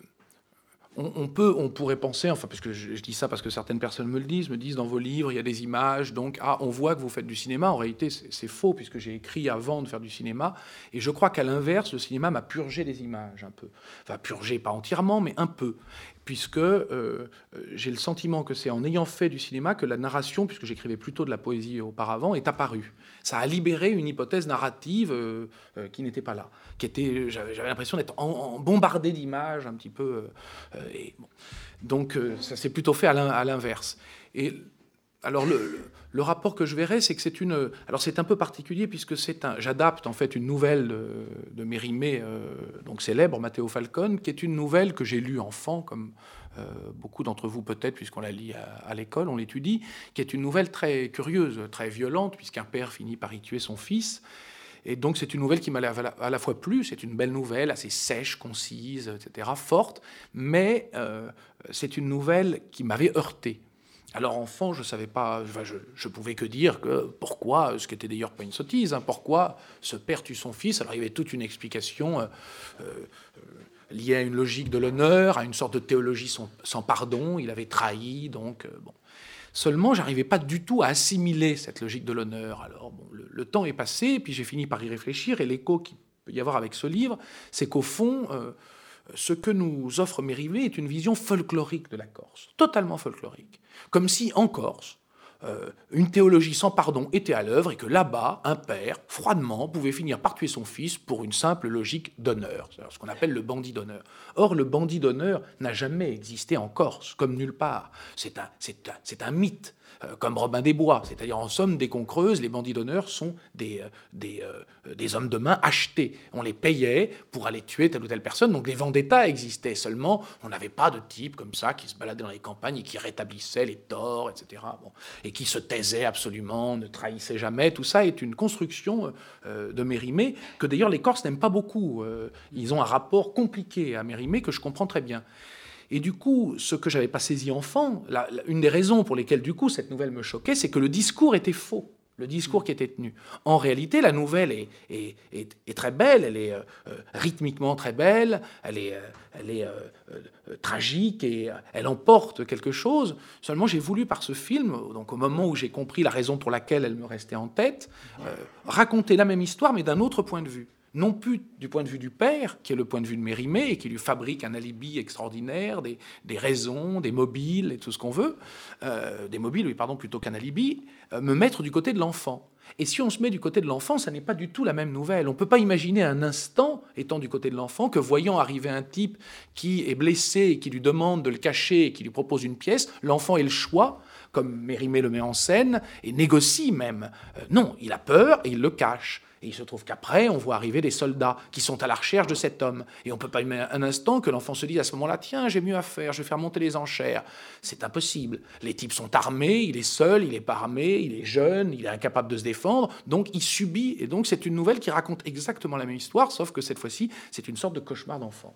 on, on, peut, on pourrait penser, enfin, parce que je, je dis ça parce que certaines personnes me le disent, me disent dans vos livres, il y a des images, donc, ah, on voit que vous faites du cinéma. En réalité, c'est, c'est faux, puisque j'ai écrit avant de faire du cinéma, et je crois qu'à l'inverse, le cinéma m'a purgé des images, un peu. Enfin, purgé, pas entièrement, mais un peu. Puisque euh, j'ai le sentiment que c'est en ayant fait du cinéma que la narration, puisque j'écrivais plutôt de la poésie auparavant, est apparue. Ça a libéré une hypothèse narrative euh, euh, qui n'était pas là, qui était, j'avais, j'avais l'impression d'être en, en bombardé d'images un petit peu. Euh, et, bon. Donc euh, ça s'est plutôt fait à, l'in, à l'inverse. Et alors le, le, le rapport que je verrais, c'est que c'est une, alors c'est un peu particulier puisque c'est un, j'adapte en fait une nouvelle de, de Mérimée, euh, donc célèbre, Matteo Falcone, qui est une nouvelle que j'ai lue enfant, comme euh, beaucoup d'entre vous peut-être, puisqu'on la lit à, à l'école, on l'étudie, qui est une nouvelle très curieuse, très violente, puisqu'un père finit par y tuer son fils. Et donc c'est une nouvelle qui m'a à la fois plu, c'est une belle nouvelle, assez sèche, concise, et cetera, forte, mais euh, c'est une nouvelle qui m'avait heurté. Alors enfant, je savais pas, enfin, je, je pouvais que dire que pourquoi, ce qui était d'ailleurs pas une sottise, hein, pourquoi ce père tue son fils. Alors il y avait toute une explication euh, euh, liée à une logique de l'honneur, à une sorte de théologie sans, sans pardon. Il avait trahi, donc euh, bon. Seulement, j'arrivais pas du tout à assimiler cette logique de l'honneur. Alors bon, le, le temps est passé, puis j'ai fini par y réfléchir, et l'écho qu'il peut y avoir avec ce livre, c'est qu'au fond, euh, ce que nous offre Mérimée est une vision folklorique de la Corse, totalement folklorique. Comme si, en Corse, euh, une théologie sans pardon était à l'œuvre et que là-bas, un père, froidement, pouvait finir par tuer son fils pour une simple logique d'honneur, c'est-à-dire ce qu'on appelle le bandit d'honneur. Or, le bandit d'honneur n'a jamais existé en Corse, comme nulle part. C'est un, c'est un, c'est un mythe, euh, comme Robin des Bois. C'est-à-dire, en somme, dès qu'on creuse, les bandits d'honneur sont des, euh, des, euh, des hommes de main achetés. On les payait pour aller tuer telle ou telle personne. Donc, les vendettas existaient. Seulement, on n'avait pas de type comme ça qui se baladait dans les campagnes et qui rétablissait les torts, et cetera. Bon. Et qui se taisait absolument, ne trahissait jamais. Tout ça est une construction euh, de Mérimée que, d'ailleurs, les Corses n'aiment pas beaucoup. Euh, ils ont un rapport compliqué à Mérimée que je comprends très bien. Et du coup, ce que j'avais pas saisi enfant, la, la, une des raisons pour lesquelles, du coup, cette nouvelle me choquait, c'est que le discours était faux. Le discours qui était tenu. En réalité, la nouvelle est, est, est, est très belle, elle est euh, rythmiquement très belle, elle est, euh, elle est euh, euh, tragique et euh, elle emporte quelque chose. Seulement, j'ai voulu, par ce film, donc au moment où j'ai compris la raison pour laquelle elle me restait en tête, euh, raconter la même histoire, mais d'un autre point de vue. Non plus du point de vue du père, qui est le point de vue de Mérimée, et qui lui fabrique un alibi extraordinaire, des, des raisons, des mobiles, et tout ce qu'on veut, euh, des mobiles, oui, pardon, plutôt qu'un alibi, euh, me mettre du côté de l'enfant. Et si on se met du côté de l'enfant, ça n'est pas du tout la même nouvelle. On ne peut pas imaginer un instant, étant du côté de l'enfant, que voyant arriver un type qui est blessé et qui lui demande de le cacher et qui lui propose une pièce, l'enfant ait le choix, comme Mérimée le met en scène, et négocie même. Euh, non, il a peur et il le cache. Et il se trouve qu'après, on voit arriver des soldats qui sont à la recherche de cet homme. Et on ne peut pas imaginer un instant que l'enfant se dise à ce moment-là, tiens, j'ai mieux à faire, je vais faire monter les enchères. C'est impossible. Les types sont armés, il est seul, il n'est pas armé, il est jeune, il est incapable de se défendre, donc il subit. Et donc c'est une nouvelle qui raconte exactement la même histoire, sauf que cette fois-ci, c'est une sorte de cauchemar d'enfant.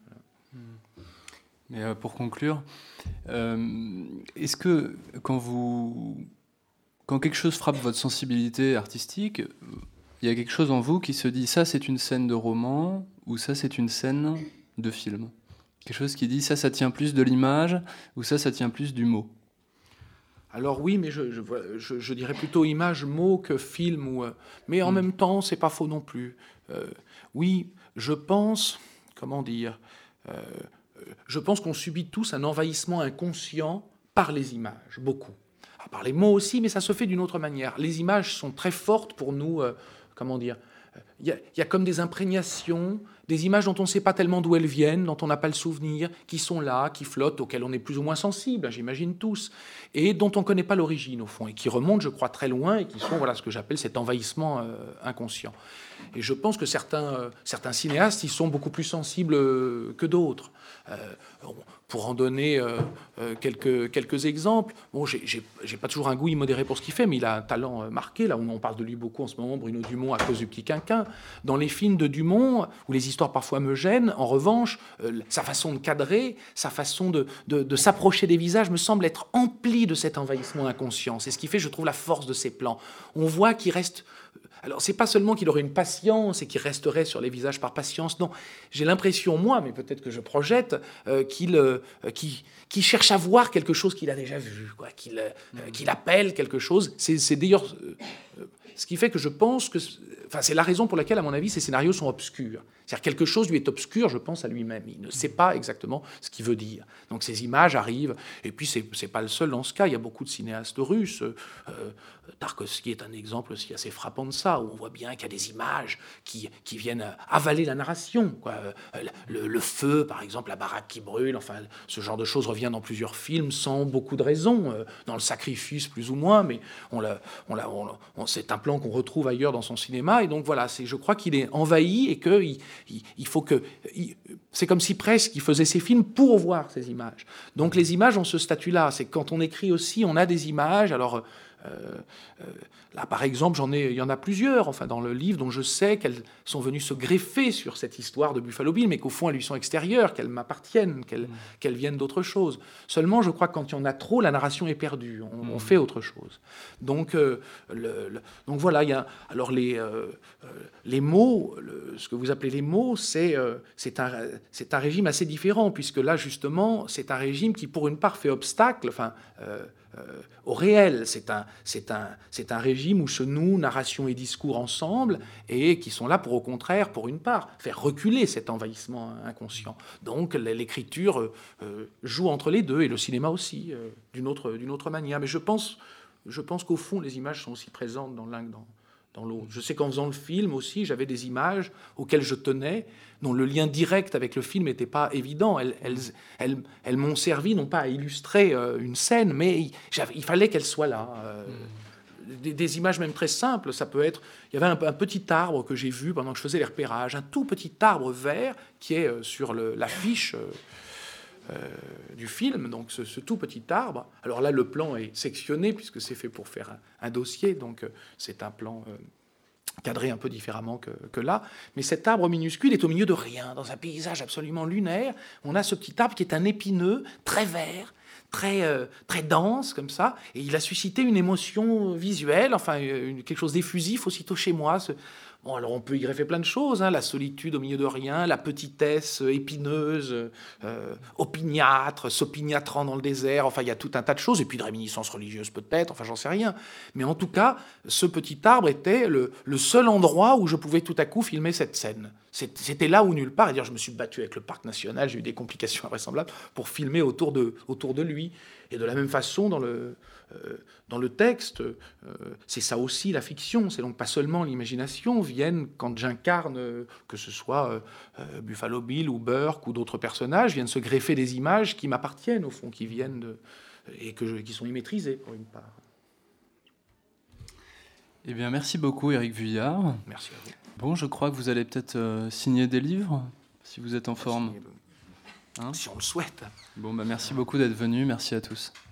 Mais euh, pour conclure, euh, est-ce que quand vous, quand quelque chose frappe votre sensibilité artistique, il y a quelque chose en vous qui se dit ça c'est une scène de roman ou ça c'est une scène de film? Quelque chose qui dit ça ça tient plus de l'image ou ça ça tient plus du mot? Alors oui, mais je, je, je, je dirais plutôt image, mot que film. Ou, mais en mmh. même temps, c'est pas faux non plus. Euh, oui, je pense, comment dire, euh, je pense qu'on subit tous un envahissement inconscient par les images, beaucoup. Alors, par les mots aussi, mais ça se fait d'une autre manière. Les images sont très fortes pour nous. Euh, Comment dire ? Il y, a, il y a comme des imprégnations, des images dont on ne sait pas tellement d'où elles viennent, dont on n'a pas le souvenir, qui sont là, qui flottent, auxquelles on est plus ou moins sensible, j'imagine tous, et dont on ne connaît pas l'origine, au fond, et qui remontent, je crois, très loin, et qui sont voilà, ce que j'appelle cet envahissement euh, inconscient. Et je pense que certains, euh, certains cinéastes y sont beaucoup plus sensibles euh, que d'autres. Euh, pour en donner euh, euh, quelques, quelques exemples, bon, j'ai, j'ai, j'ai pas toujours un goût immodéré pour ce qu'il fait, mais il a un talent euh, marqué. Là, on parle de lui beaucoup en ce moment, Bruno Dumont, à cause du Petit Quinquin. Dans les films de Dumont, où les histoires parfois me gênent, en revanche, euh, sa façon de cadrer, sa façon de, de, de s'approcher des visages me semble être emplie de cet envahissement inconscient. C'est ce qui fait, je trouve, la force de ses plans. On voit qu'il reste... Alors, c'est pas seulement qu'il aurait une patience et qu'il resterait sur les visages par patience, non. J'ai l'impression, moi, mais peut-être que je projette, euh, qu'il, euh, qu'il, qu'il cherche à voir quelque chose qu'il a déjà vu, quoi, qu'il, euh, qu'il appelle quelque chose. C'est, c'est d'ailleurs euh, ce qui fait que je pense que... Enfin, c'est la raison pour laquelle, à mon avis, ces scénarios sont obscurs. C'est-à-dire quelque chose lui est obscur, je pense, à lui-même. Il ne sait pas exactement ce qu'il veut dire. Donc ces images arrivent. Et puis, c'est, c'est pas le seul dans ce cas. Il y a beaucoup de cinéastes russes. Euh, Tarkovsky est un exemple aussi assez frappant de ça, où on voit bien qu'il y a des images qui, qui viennent avaler la narration, quoi. Le, le feu, par exemple, la baraque qui brûle, enfin, ce genre de choses revient dans plusieurs films sans beaucoup de raison. Dans Le Sacrifice, plus ou moins, mais on l'a, on l'a, on, on, c'est un plan qu'on retrouve ailleurs dans son cinéma. Et donc voilà, c'est, je crois qu'il est envahi et qu'il il, il faut que... Il, c'est comme si presque il faisait ses films pour voir ces images. Donc les images ont ce statut-là. C'est que quand on écrit aussi, on a des images. Alors... Euh, euh, là, par exemple, j'en ai, il y en a plusieurs, enfin, dans le livre, dont je sais qu'elles sont venues se greffer sur cette histoire de Buffalo Bill, mais qu'au fond, elles lui sont extérieures, qu'elles m'appartiennent, qu'elles, mmh. qu'elles viennent d'autre chose. Seulement, je crois que quand il y en a trop, la narration est perdue. On, mmh. on fait autre chose. Donc, euh, le, le, donc voilà. Il y a alors les euh, les mots, le, ce que vous appelez les mots, c'est euh, c'est un c'est un régime assez différent, puisque là, justement, c'est un régime qui, pour une part, fait obstacle. Enfin. Euh, Euh, au réel. C'est un, c'est, un, c'est un régime où se nouent narration et discours ensemble et qui sont là pour, au contraire, pour une part, faire reculer cet envahissement inconscient. Donc l'écriture euh, joue entre les deux et le cinéma aussi, euh, d'une autre, d'une autre manière. Mais je pense, je pense qu'au fond, les images sont aussi présentes dans l'un que dans, dans l'autre. Je sais qu'en faisant le film aussi, j'avais des images auxquelles je tenais, dont le lien direct avec le film n'était pas évident. Elles, elles, elles, elles m'ont servi, non pas à illustrer euh, une scène, mais il, il fallait qu'elles soient là. Euh, mmh. des, des images même très simples, ça peut être... Il y avait un, un petit arbre que j'ai vu pendant que je faisais les repérages, un tout petit arbre vert qui est euh, sur le, l'affiche... Euh, Euh, du film, donc ce, ce tout petit arbre. Alors là, le plan est sectionné puisque c'est fait pour faire un, un dossier, donc euh, c'est un plan euh, cadré un peu différemment que, que là. Mais cet arbre minuscule est au milieu de rien, dans un paysage absolument lunaire. On a ce petit arbre qui est un épineux, très vert, très, euh, très dense, comme ça, et il a suscité une émotion visuelle, enfin, une, quelque chose d'effusif aussitôt chez moi. Ce, Bon, alors on peut y greffer plein de choses, hein, la solitude au milieu de rien, la petitesse épineuse, euh, opiniâtre, s'opiniâtrant dans le désert, enfin il y a tout un tas de choses, et puis de réminiscences religieuses peut-être, enfin j'en sais rien. Mais en tout cas, ce petit arbre était le, le seul endroit où je pouvais tout à coup filmer cette scène. C'était là ou nulle part, et dire je me suis battu avec le parc national, j'ai eu des complications invraisemblables pour filmer autour de, autour de lui. Et de la même façon, dans le, euh, dans le texte, euh, c'est ça aussi la fiction. C'est donc pas seulement l'imagination. Viennent, quand j'incarne, euh, que ce soit euh, euh, Buffalo Bill ou Burke ou d'autres personnages, viennent se greffer des images qui m'appartiennent, au fond, qui viennent de, et que je, qui sont immaîtrisées, pour une part. Eh bien, merci beaucoup, Éric Vuillard. Merci à vous. Bon, je crois que vous allez peut-être euh, signer des livres, si vous êtes en forme. Hein, si on le souhaite. Bon, bah merci beaucoup d'être venu. Merci à tous.